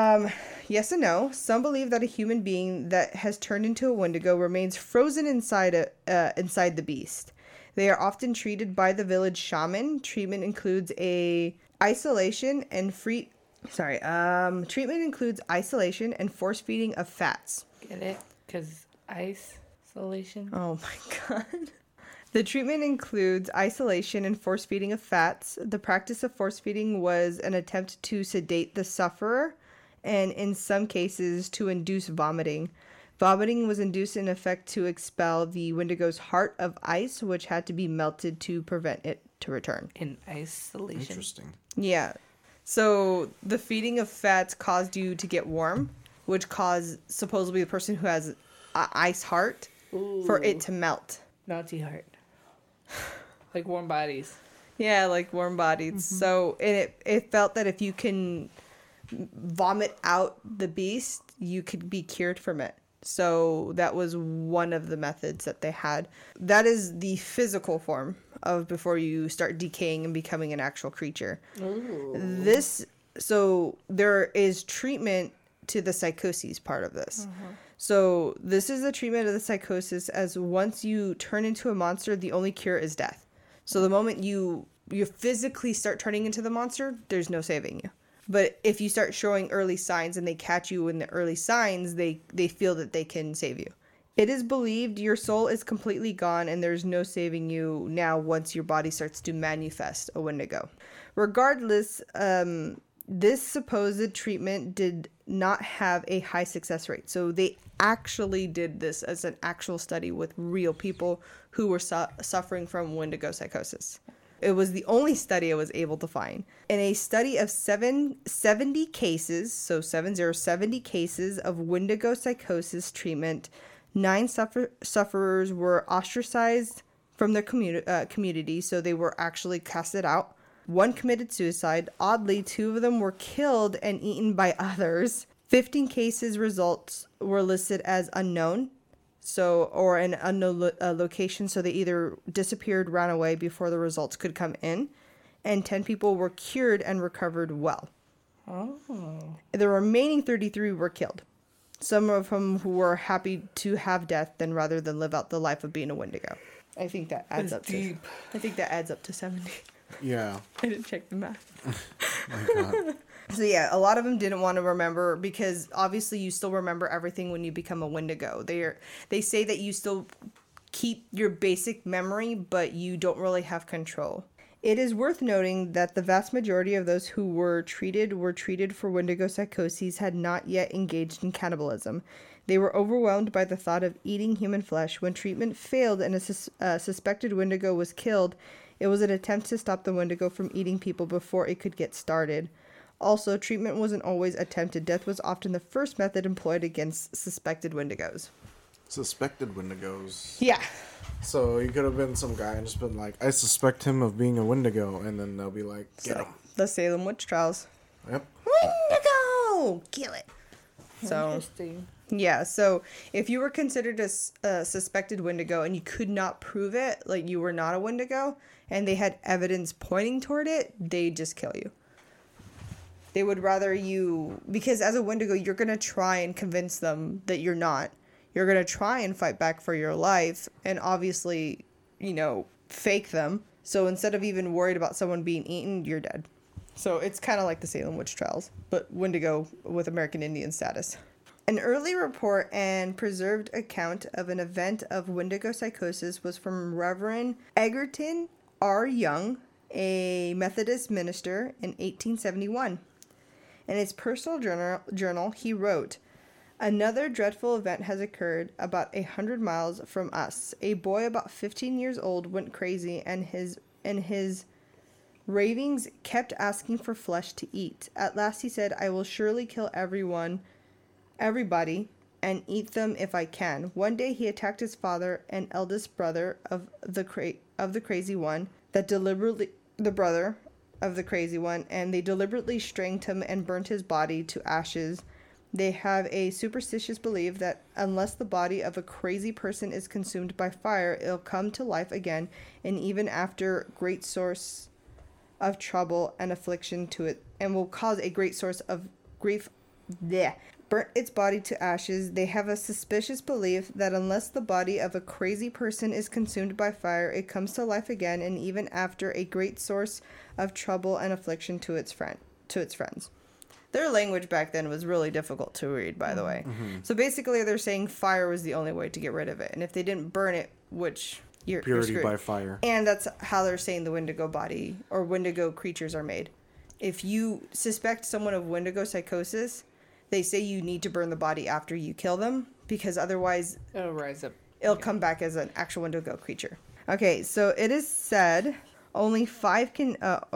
Yes and no. Some believe that a human being that has turned into a Wendigo remains frozen inside the beast. They are often treated by the village shaman. Treatment includes isolation and force feeding of fats. Get it? Because isolation. Oh my god. The treatment includes isolation and force feeding of fats. The practice of force feeding was an attempt to sedate the sufferer, and in some cases to induce vomiting. Vomiting was induced in effect to expel the Wendigo's heart of ice, which had to be melted to prevent it to return. In isolation. Interesting. Yeah. So the feeding of fats caused you to get warm, which caused supposedly the person who has an ice heart for it to melt. Naughty heart. Like warm bodies. Yeah, like warm bodies. Mm-hmm. So it felt that if you can vomit out the beast, you could be cured from it. So that was one of the methods that they had. That is the physical form of before you start decaying and becoming an actual creature. Ooh. So there is treatment to the psychosis part of this. Uh-huh. So this is the treatment of the psychosis, as once you turn into a monster, the only cure is death. So the moment you physically start turning into the monster, there's no saving you. But if you start showing early signs and they catch you in the early signs, they feel that they can save you. It is believed your soul is completely gone and there's no saving you now once your body starts to manifest a Wendigo. Regardless, this supposed treatment did not have a high success rate. So they actually did this as an actual study with real people who were suffering from Wendigo psychosis. It was the only study I was able to find. In a study of 70 cases, so 70 cases of Wendigo psychosis treatment, 9 sufferers were ostracized from their community, so they were actually casted out. 1 committed suicide. Oddly, 2 of them were killed and eaten by others. 15 cases results were listed as unknown, or an unknown location, so they either disappeared, ran away before the results could come in, and 10 people were cured and recovered well. Oh. The remaining 33 were killed. Some of them who were happy to have death than rather than live out the life of being a Wendigo. I think that adds up to. I think that adds up to 70. Yeah. I didn't check the math. My God. So yeah, a lot of them didn't want to remember because obviously you still remember everything when you become a Wendigo. They say that you still keep your basic memory, but you don't really have control. It is worth noting that the vast majority of those who were treated for Wendigo psychoses had not yet engaged in cannibalism. They were overwhelmed by the thought of eating human flesh. When treatment failed and a suspected Wendigo was killed, it was an attempt to stop the Wendigo from eating people before it could get started. Also, treatment wasn't always attempted. Death was often the first method employed against suspected Wendigos. Suspected Wendigos. Yeah. So he could have been some guy and just been like, I suspect him of being a Wendigo, and then they'll be like, get him. The Salem witch trials. Yep. Wendigo! Kill it. So, Interesting. yeah, so if you were considered a suspected Wendigo and you could not prove it, like you were not a Wendigo, and they had evidence pointing toward it, they'd just kill you. They would rather you, because as a Wendigo, you're going to try and convince them that you're not. You're going to try and fight back for your life and obviously, fake them. So instead of even worried about someone being eaten, you're dead. So it's kind of like the Salem witch trials, but Wendigo with American Indian status. An early report and preserved account of an event of Wendigo psychosis was from Reverend Egerton R. Young, a Methodist minister, in 1871. In his personal journal, he wrote, "Another dreadful event has occurred about 100 miles from us. A boy about 15 years old went crazy, and his ravings kept asking for flesh to eat. At last he said, 'I will surely kill everybody, and eat them if I can.' One day he attacked his father and eldest brother of the crazy one, and they deliberately strangled him and burnt his body to ashes. They have a superstitious belief that unless the body of a crazy person is consumed by fire, it'll come to life again, and even after great source of trouble and affliction to it, and will cause a great source of grief. Burnt its body to ashes. They have a suspicious belief that unless the body of a crazy person is consumed by fire, it comes to life again, and even after a great source of trouble and affliction to its friends." Their language back then was really difficult to read, by the way. Mm-hmm. So basically, they're saying fire was the only way to get rid of it, and if they didn't burn it, which you're screwed. By fire. And that's how they're saying the Wendigo body or Wendigo creatures are made. If you suspect someone of Wendigo psychosis, they say you need to burn the body after you kill them, because otherwise It'll rise up. It'll come back as an actual Wendigo creature. Okay, so it is said only fire can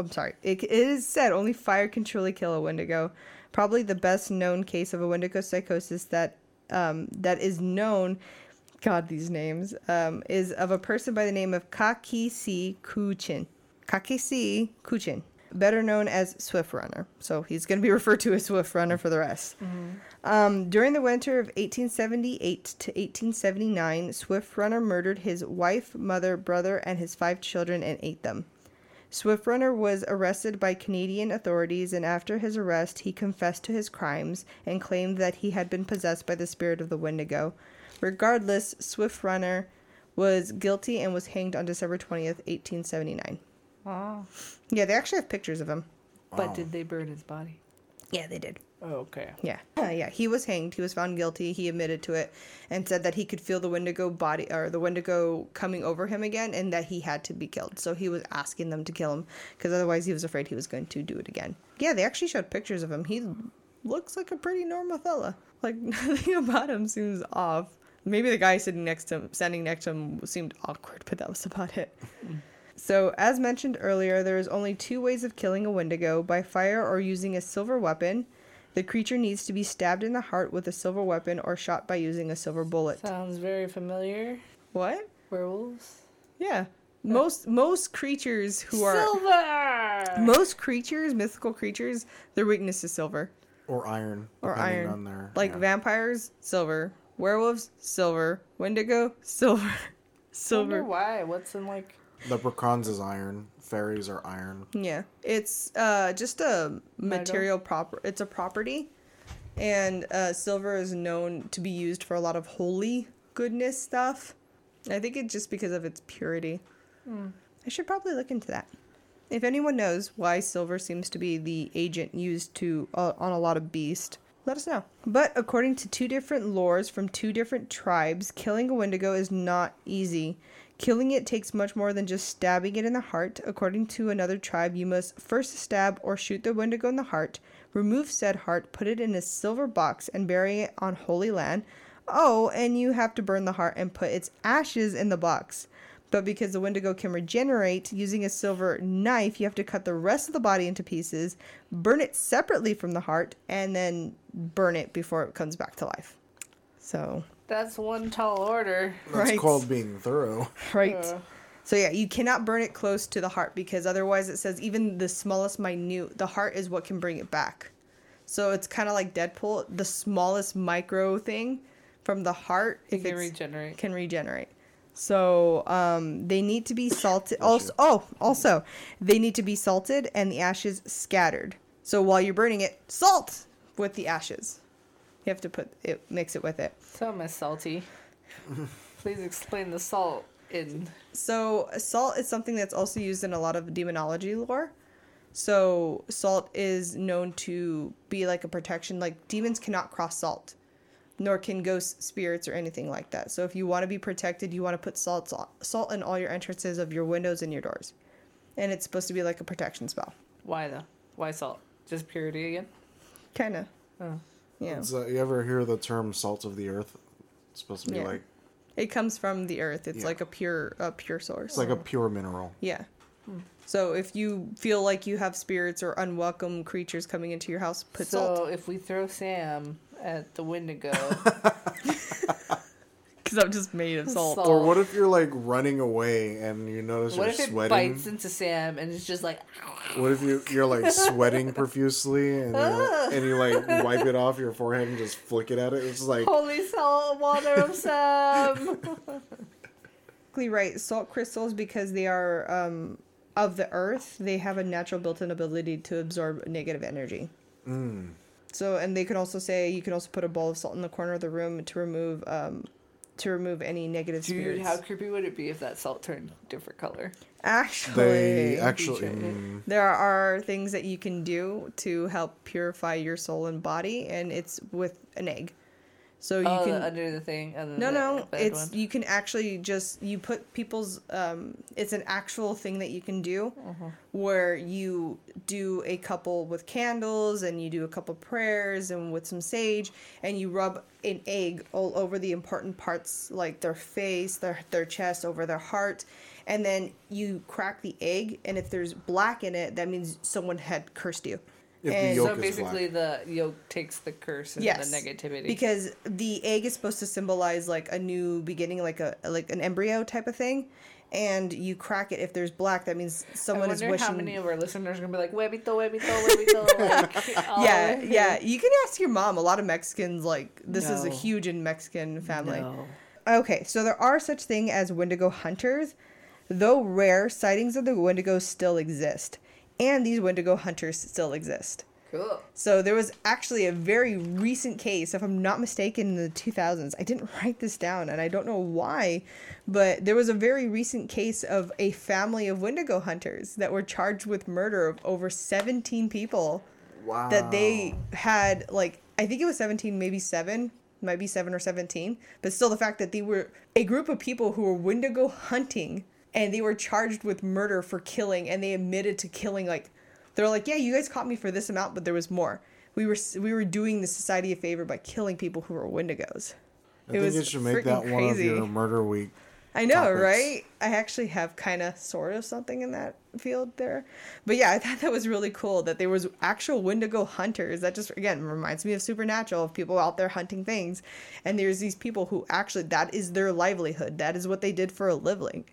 truly kill a Wendigo. Probably the best known case of a Wendigo psychosis that is known, God, these names, is of a person by the name of Kakisi Kuchin. Kakisi Kuchin, better known as Swift Runner. So he's going to be referred to as Swift Runner for the rest. Mm-hmm. During the winter of 1878 to 1879, Swift Runner murdered his wife, mother, brother, and his 5 children and ate them. Swift Runner was arrested by Canadian authorities, and after his arrest, he confessed to his crimes and claimed that he had been possessed by the spirit of the Wendigo. Regardless, Swift Runner was guilty and was hanged on December 20th, 1879. Wow. Yeah, they actually have pictures of him. But did they burn his body? Yeah, they did. Oh, okay. Yeah. Yeah, he was hanged. He was found guilty. He admitted to it and said that he could feel the Wendigo body or the Wendigo coming over him again, and that he had to be killed. So he was asking them to kill him because otherwise he was afraid he was going to do it again. Yeah, they actually showed pictures of him. He looks like a pretty normal fella. Like, nothing about him seems off. Maybe the guy standing next to him seemed awkward, but that was about it. So, as mentioned earlier, there is only 2 ways of killing a Wendigo: by fire or using a silver weapon. The creature needs to be stabbed in the heart with a silver weapon or shot by using a silver bullet. Sounds very familiar. What? Werewolves? Yeah. Most creatures who are... Silver! Most creatures, mythical creatures, their weakness is silver. Or iron. Or iron. On their, vampires, silver. Werewolves, silver. Wendigo, silver. Silver. I wonder why? What's in Leprechauns is iron. Fairies are iron. Yeah, it's just a material It's a property, and silver is known to be used for a lot of holy goodness stuff. I think it's just because of its purity. I should probably look into that. If anyone knows why silver seems to be the agent used to on a lot of beasts, let us know. But according to 2 different lores from 2 different tribes, killing a Wendigo is not easy. Killing it takes much more than just stabbing it in the heart. According to another tribe, you must first stab or shoot the Wendigo in the heart, remove said heart, put it in a silver box, and bury it on holy land. Oh, and you have to burn the heart and put its ashes in the box. But because the Wendigo can regenerate, using a silver knife, you have to cut the rest of the body into pieces, burn it separately from the heart, and then burn it before it comes back to life. So... That's one tall order. That's called being thorough. Right. So yeah, you cannot burn it close to the heart because otherwise it says even the smallest minute, the heart is what can bring it back. So it's kind of like Deadpool, the smallest micro thing from the heart can regenerate. So they need to be salted. Also, they need to be salted and the ashes scattered. So while you're burning it, salt with the ashes. You have to mix it with it. So Miss Salty, please explain the salt in. So salt is something that's also used in a lot of demonology lore. So salt is known to be like a protection. Like demons cannot cross salt, nor can ghosts, spirits, or anything like that. So if you want to be protected, you want to put salt in all your entrances of your windows and your doors, and it's supposed to be like a protection spell. Why though? Why salt? Just purity again? Kinda. Oh. Yeah. You ever hear the term salt of the earth? It's supposed to be like... It comes from the earth. It's like a pure source. It's like a pure mineral. Yeah. So if you feel like you have spirits or unwelcome creatures coming into your house, put salt. So if we throw Sam at the Wendigo... Because I'm just made of salt. Or what if you're like running away and you notice you're sweating? What if it bites into Sam and it's just like... What if you're like sweating profusely and you like wipe it off your forehead and just flick it at it? It's like... Holy salt water of Sam! Right. Salt crystals, because they are of the earth, they have a natural built-in ability to absorb negative energy. So, and they can also say you can also put a ball of salt in the corner of the room to remove any negative spirits. Dude, how creepy would it be if that salt turned different color? Actually, there are things that you can do to help purify your soul and body, and it's with an egg. So you can under the thing. It's you can actually you put people's. It's an actual thing that you can do, where you do a couple with candles and you do a couple prayers and with some sage, and you rub an egg all over the important parts, like their face, their chest, over their heart, and then you crack the egg, and if there's black in it, that means someone had cursed you. So basically the yolk takes the curse and the negativity. Because the egg is supposed to symbolize like a new beginning, like an embryo type of thing. And you crack it, if there's black, that means someone is wishing. I wonder how many of our listeners are going to be like, huevito, huevito, huevito. Yeah. You can ask your mom. A lot of Mexicans, this is a huge in Mexican family. No. Okay, so there are such thing as Wendigo hunters. Though rare, sightings of the Wendigo still exist. And these Wendigo hunters still exist. Cool. So there was actually a very recent case, if I'm not mistaken, in the 2000s. I didn't write this down, and I don't know why, but there was a very recent case of a family of Wendigo hunters that were charged with murder of over 17 people. Wow. That they had, I think it was 17, maybe 7. Might be 7 or 17. But still, the fact that they were a group of people who were Wendigo hunting, and they were charged with murder for killing, and they admitted to killing, they're like, yeah, you guys caught me for this amount, but there was more. We were doing the society a favor by killing people who were Wendigos. I think you should make that one of your murder week. I know, topics. Right? I actually have kind of sort of something in that field there. But yeah, I thought that was really cool that there was actual Wendigo hunters. That just, again, reminds me of Supernatural, of people out there hunting things. And there's these people who actually, that is their livelihood. That is what they did for a living.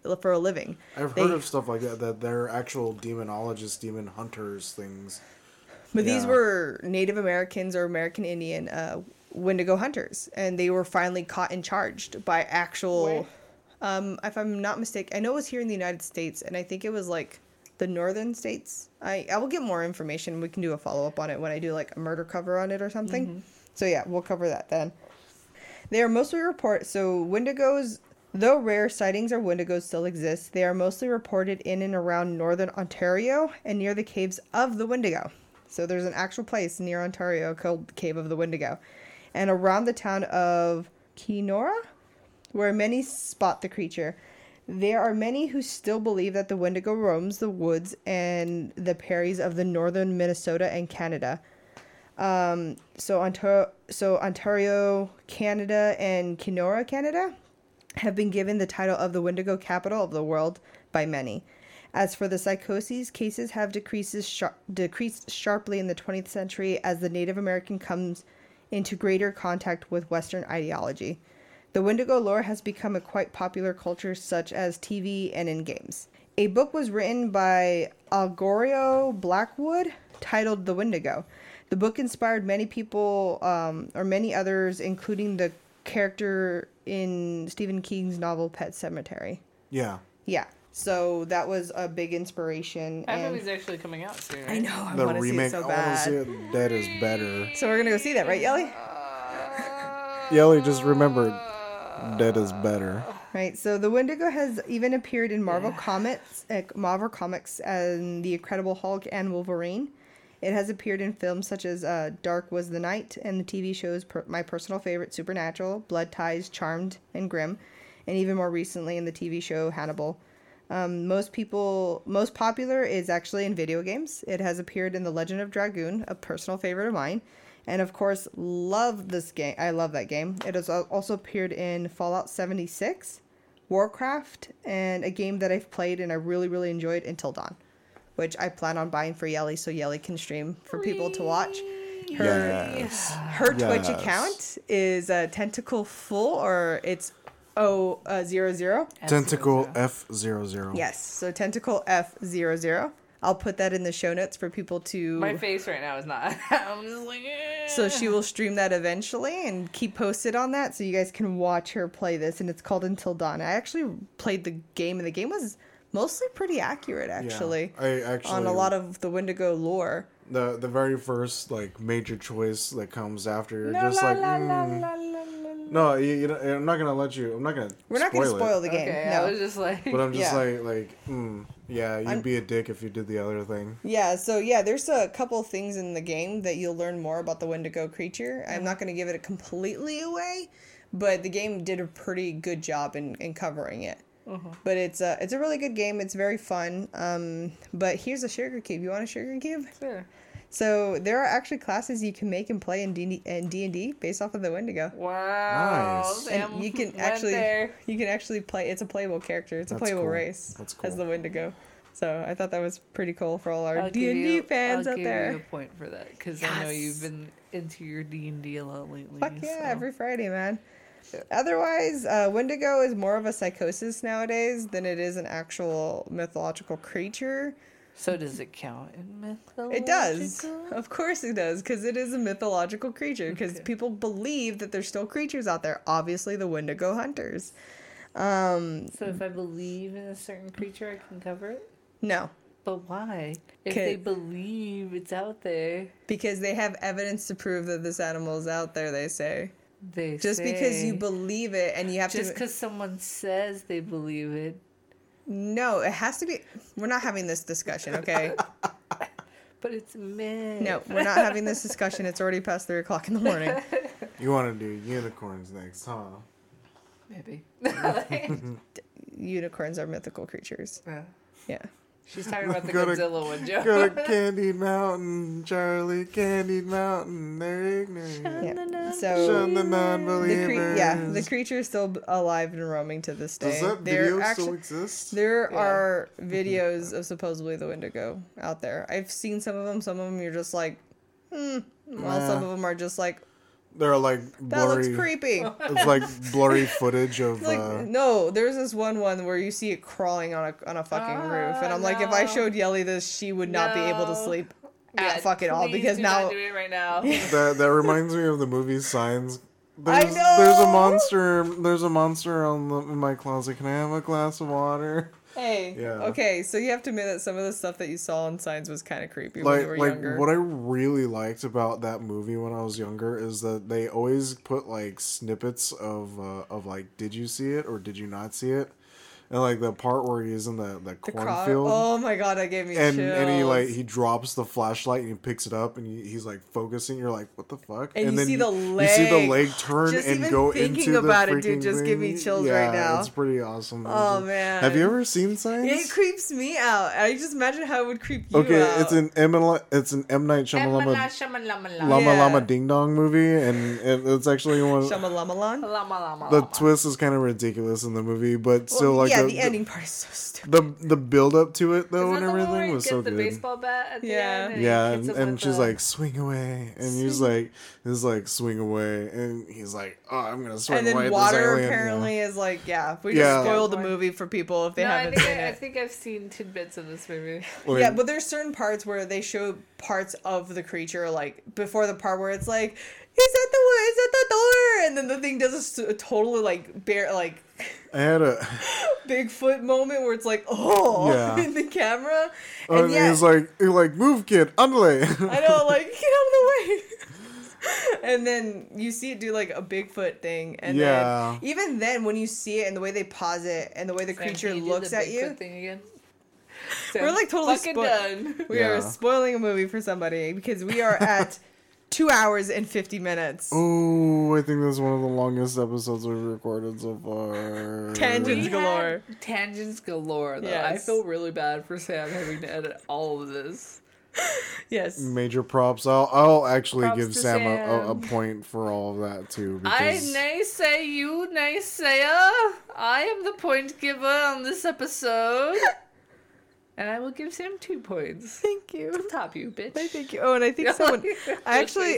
I've heard of stuff like that they're actual demonologists, demon hunters, things. But these were Native Americans or American Indian Wendigo hunters. And they were finally caught and charged by actual... If I'm not mistaken, I know it was here in the United States, and I think it was like the northern states. I will get more information. We can do a follow-up on it when I do like a murder cover on it or something. So yeah, we'll cover that then. They are mostly so Wendigos, though rare sightings of Wendigos still exist, they are mostly reported in and around northern Ontario and near the caves of the Wendigo. So there's an actual place near Ontario called Cave of the Wendigo. And around the town of Kenora, where many spot the creature. There are many who still believe that the Wendigo roams the woods and the prairies of the northern Minnesota and Canada. So Ontario, Canada, and Kenora, Canada, have been given the title of the Wendigo capital of the world by many. As for the psychoses, cases have decreased sharply in the 20th century as the Native American comes into greater contact with Western ideology. The Wendigo lore has become a quite popular culture, such as TV and in games. A book was written by Algorio Blackwood titled The Wendigo. The book inspired many people, or many others, including the character in Stephen King's novel Pet Sematary. Yeah. Yeah. So that was a big inspiration. That movie's actually coming out soon. Right? I know. I want to see it so I want to bad. see it. Dead is better. So we're going to go see that, right, Yelly? Yelly, just remember, Dead is better. Right. So the Wendigo has even appeared in Marvel Comics and The Incredible Hulk and Wolverine. It has appeared in films such as Dark Was the Night and the TV shows my personal favorite, Supernatural, Blood Ties, Charmed, and Grimm, and even more recently in the TV show Hannibal. Most popular is actually in video games. It has appeared in The Legend of Dragoon, a personal favorite of mine, and of course, love this game. I love that game. It has also appeared in Fallout 76, Warcraft, and a game that I've played and I really, really enjoyed, Until Dawn, which I plan on buying for Yelly so Yelly can stream for people to watch. Her Twitch account is Tentacle Full, or it's 00. Tentacle F00. Yes, so Tentacle F00. I'll put that in the show notes for people to... My face right now is not... I'm just like... So she will stream that eventually and keep posted on that so you guys can watch her play this, and it's called Until Dawn. I actually played the game, and the game was mostly pretty accurate, actually. Yeah, I actually... On a lot of the Wendigo lore. The very first, like, major choice that comes after, you're No, just la, like... la, la, mm. la, la, la. No, you know, I'm not gonna let you. I'm not gonna. We're not gonna spoil the game. Okay, no. I was just like... But I'm just Yeah. yeah, you'd be a dick if you did the other thing. Yeah, so yeah, there's a couple things in the game that you'll learn more about the Wendigo creature. I'm not going to give it completely away, but the game did a pretty good job in covering it. But it's a really good game. It's very fun. But here's a sugar cube. You want a sugar cube? Sure. So there are actually classes you can make and play in D&D based off of the Wendigo. Wow. Nice. Sam And you can went actually there. play. It's a playable character. It's a That's playable cool. race. That's cool. As the Wendigo. So I thought that was pretty cool for all our I'll give D&D you- fans I'll out give there. you a point for that because I know Yes. you've been into your D&D a lot lately. Fuck yeah, so. every Friday, man. Yeah. Otherwise, Wendigo is more of a psychosis nowadays than it is an actual mythological creature. So does it count in mythological? It does. Of course it does, because it is a mythological creature, because Okay. people believe that there's still creatures out there. Obviously, the Wendigo hunters. So if I believe in a certain creature, I can cover it? No, But why? If Okay. they believe it's out there, because they have evidence to prove that this animal is out there, they say. they Just because you say- believe it and you have Just to... because someone says they believe it. No, it has to be... We're not having this discussion, okay? But it's myth. No, we're not having this discussion. It's already past 3 o'clock in the morning. You want to do unicorns next, huh? Maybe. Unicorns are mythical creatures. Yeah. Yeah. She's talking about the Go to- Godzilla one, Joe. Go to Candy Mountain, Charlie, Candy Mountain, they're ignorant. Yeah. Shun So the non-believers. the creature is still alive and roaming to this day. Does that video still exist? There Yeah. are videos of supposedly the Wendigo out there. I've seen some of them. Some of them you're just like, while some of them are just like, They're like that looks blurry. creepy. It's like blurry footage of. Like no, there's this one where you see it crawling on a fucking roof, and I'm like, if I no. showed Yelly this, she would not be able to No. sleep Yeah, at fucking all please because do now not do it right now. that reminds me of the movie Signs. There's know! there's a monster in my closet. Can I have a glass of water? Hey. Yeah. Okay, so you have to admit that some of the stuff that you saw on signs was kind of creepy when you were younger. What I really liked about that movie when I was younger is that they always put like snippets of like, did you see it or did you not see it? And like the part where he's in the cornfield. Oh my god, that gave me chills. And he drops the flashlight and he picks it up and he's like focusing. You're like, what the fuck? And you then see the leg. You see the leg turn just and even go thinking into about the it, dude, just thing. give me chills right now. It's pretty awesome. Oh man, have you ever seen Signs? It creeps me out. I just imagine how it would creep you okay, out. it's an M Night Shyamalan Lama Ding Dong movie, and it's actually one. Shamalamalan. The twist is kind of ridiculous in the movie, but still like the ending part is so stupid. The build up to it though and the one where everything he was gets so the good. baseball bat at the end, Yeah, he hits him and with she's the- like, swing away, and he's like swing away, and he's like, oh, I'm gonna swing And then away. at water this alien. apparently is like, we Yeah. just spoiled the movie for people if they haven't seen I it. think I've seen tidbits of this movie. Yeah, but there's certain parts where they show parts of the creature, like before the part where it's like, it's at the door, and then the thing does a totally like I had a Bigfoot moment where it's like, in the camera, and he's like, move, kid, underlay. I know, like, get out of the way. And then you see it do like a Bigfoot thing, and then even then when you see it and the way they pause it and the way the creature looks at you, thing again? we're like totally done. We are spoiling a movie for somebody because we are at 2 hours and 50 minutes. Oh, I think that's one of the longest episodes we've recorded so far. Tangents galore. Tangents galore, though. Yes. I feel really bad for Sam having to edit all of this. Yes. Major props. I'll actually Props give to Sam a Sam. point for all of that too. I Because naysay you, naysayer. I am the point giver on this episode. And I will give Sam 2 points. Thank you. To top you, bitch. Thank you. Oh, and I think someone. I actually.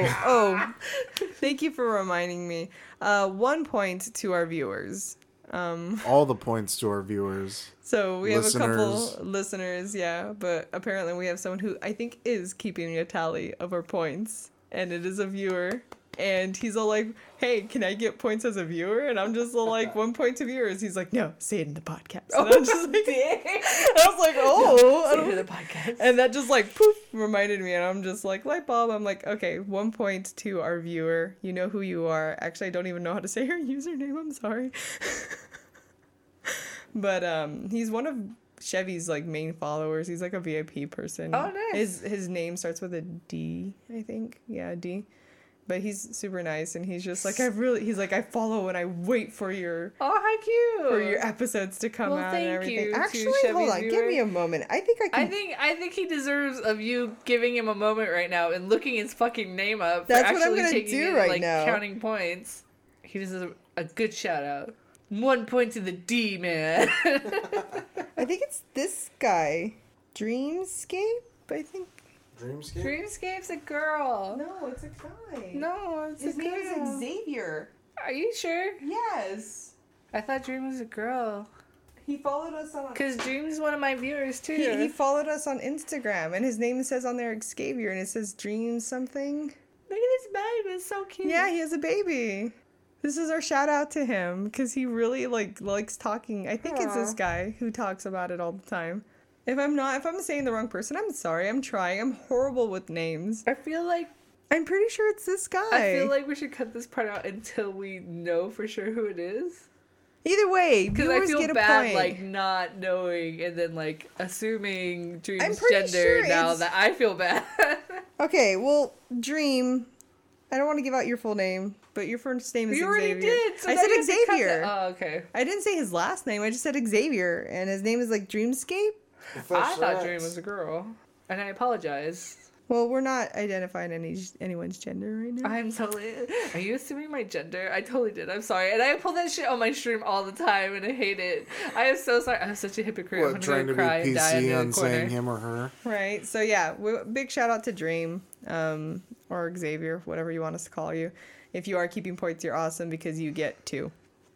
Thank you for reminding me. 1 point to our viewers. all the points to our viewers. So we have a couple listeners, yeah, but apparently we have someone who I think is keeping a tally of our points, and it is a viewer. And he's all like, hey, can I get points as a viewer? And I'm just all like, 1 point to viewers. He's like, no, say it in the podcast. And I'm just like, I was like, Say it in the podcast. And that just like, poof, reminded me. And I'm just like, light bulb. I'm like, okay, 1 point to our viewer. You know who you are. Actually, I don't even know how to say her username. I'm sorry. But he's one of Chevy's like main followers. He's like a VIP person. Oh, nice. His name starts with a D, I think. Yeah, D. But he's super nice, and he's just like, he's like, I follow and I wait for your how cute for your episodes to come out and everything. You Actually, hold on, give me a moment. I think I can. I think he deserves of you giving him a moment right now and looking his fuking name up. That's for what I'm actually gonna taking do it, right like, now. Counting points. He deserves a good shout out. 1 point to the D, man. I think it's this guy, Dreamscape. I think. Dreamscape? Dreamscape's a girl. No, it's a guy. No, it's His a name girl. is Xavier. Are you sure? Yes. I thought Dream was a girl. He followed us on. Because Dream's one of my viewers, too. He followed us on Instagram, and his name says on there Xavier, and it says Dream something. Look at this baby. It's so cute. Yeah, he has a baby. This is our shout out to him because he really likes talking. I think it's this guy who talks about it all the time. If I'm saying the wrong person, I'm sorry. I'm trying. I'm horrible with names. I feel like I'm pretty sure it's this guy. I feel like we should cut this part out until we know for sure who it is. Either way, Because I viewers feel get a bad, point. like, not knowing and then, like, assuming I'm Dream's pretty gender sure now it's- that I feel bad. Okay, well, Dream. I don't want to give out your full name, but your first name is You Xavier. already did. So I then you said have to cut Xavier. that- Oh, okay. I didn't say his last name. I just said Xavier, and his name is like Dreamscape. I thought Dream was a girl. And I apologize. Well, we're not identifying anyone's gender right now. I'm totally... Are you assuming my gender? I totally did. I'm sorry. And I pull that shit on my stream all the time, and I hate it. I am so sorry. I'm such a hypocrite. I'm What, gonna trying go to cry be and die in PC the on corner. saying him or her? Right. So yeah, big shout out to Dream, or Xavier, whatever you want us to call you. If you are keeping points, you're awesome because you get 2.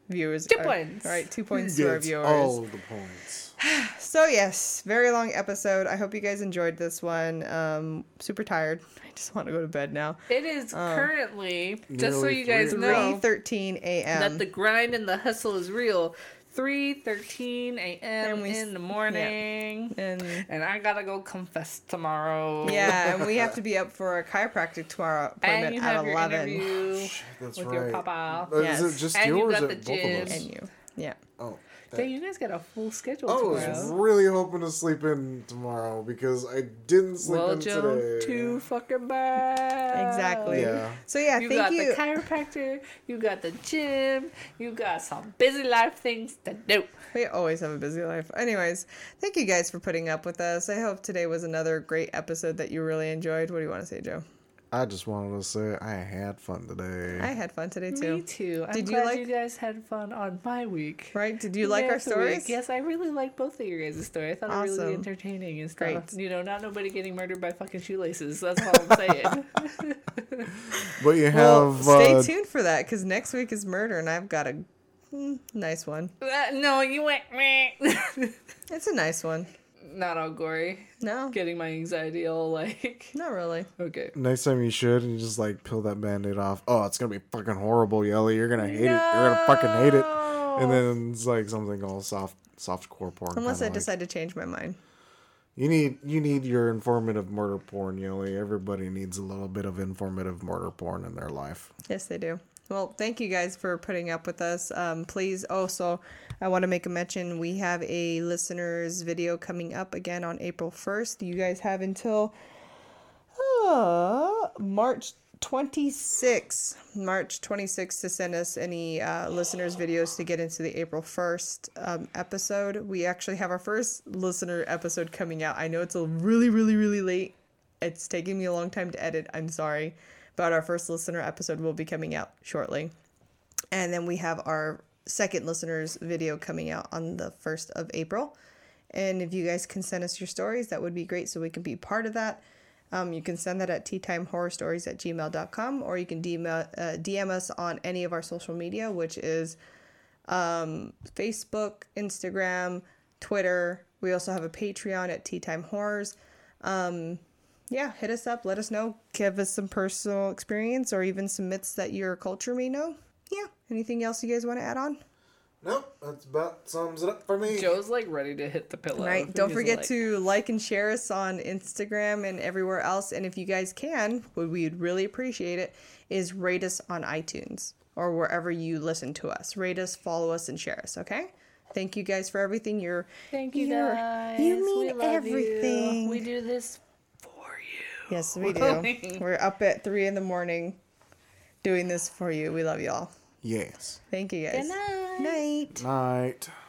viewers. 2 points. All right, 2 He points to our gets viewers. all of the points. So yes, very long episode. I hope you guys enjoyed this one. Super tired. I just want to go to bed now. It is currently, just so Nearly you guys 3. know, 3:13 a.m. that the grind and the hustle is real. 3:13 a.m. And we- in the morning. and And I gotta go confess tomorrow. yeah, and we have to be up for a chiropractic tomorrow And appointment you at have your 11. interview That's with right. your papa. Yes. Is it just And you yours got or the both of gym. us? And you. Yeah. Oh. Dang, you guys got a full schedule I was tomorrow. really hoping to sleep in tomorrow because I didn't sleep Well, in Joe, today. too fucking bad. Exactly. Yeah. So yeah, You thank got you. the chiropractor, you got the gym, you got some busy life things to do. We always have a busy life. Anyways, thank you guys for putting up with us. I hope today was another great episode that you really enjoyed. What do you want to say, Joe? I just wanted to say I had fun today. I had fun today too. Me too. I'm Did you glad like- you guys had fun on my week. Right? Did you like our Next week. stories? Yes, I really liked both of your guys' stories. I thought it was really Awesome. entertaining and stuff. Great. You know, not nobody getting murdered by fucking shoelaces. That's all I'm saying. But you Well, have stay tuned for that because next week is murder, and I've got a nice one. No, you went meh. It's a nice one. Not all gory. No, Getting my anxiety all like. not really. Okay. next time you should, and you just like peel that band-aid off. Oh, it's gonna be fucking horrible, Yelly. You're gonna hate it. You're gonna fucking hate it. And then it's like something all soft core porn. Unless I kinda like. decide to change my mind. You need your informative murder porn, Yelly. Everybody needs a little bit of informative murder porn in their life. Yes, they do. Well, thank you guys for putting up with us. Please also, I want to make a mention. We have a listeners video coming up again on April 1st. You guys have until March 26th. March 26th to send us any listeners videos to get into the April 1st episode. We actually have our first listener episode coming out. I know it's a really, really, really late. It's taking me a long time to edit. I'm sorry. But our first listener episode will be coming out shortly. And then we have our second listeners video coming out on the 1st of April. And if you guys can send us your stories, that would be great so we can be part of that. You can send that at teatimehorrorstories@gmail.com, or you can DM us on any of our social media, which is Facebook, Instagram, Twitter. We also have a Patreon at Tea Time Horrors. Yeah, hit us up. Let us know. Give us some personal experience or even some myths that your culture may know. Yeah. Anything else you guys want to add on? Nope, that's about sums it up for me. Joe's like ready to hit the pillow. Right. Don't He's forget like, to like and share us on Instagram and everywhere else. And if you guys can, what we'd really appreciate it is rate us on iTunes or wherever you listen to us. Rate us, follow us, and share us. Okay. Thank you guys for everything. Thank you you're- guys. You We mean love everything. You. We do this for you. Yes, we do. We're up at 3 a.m. doing this for you. We love y'all. Yes. Thank you guys. Good night. Night. Night.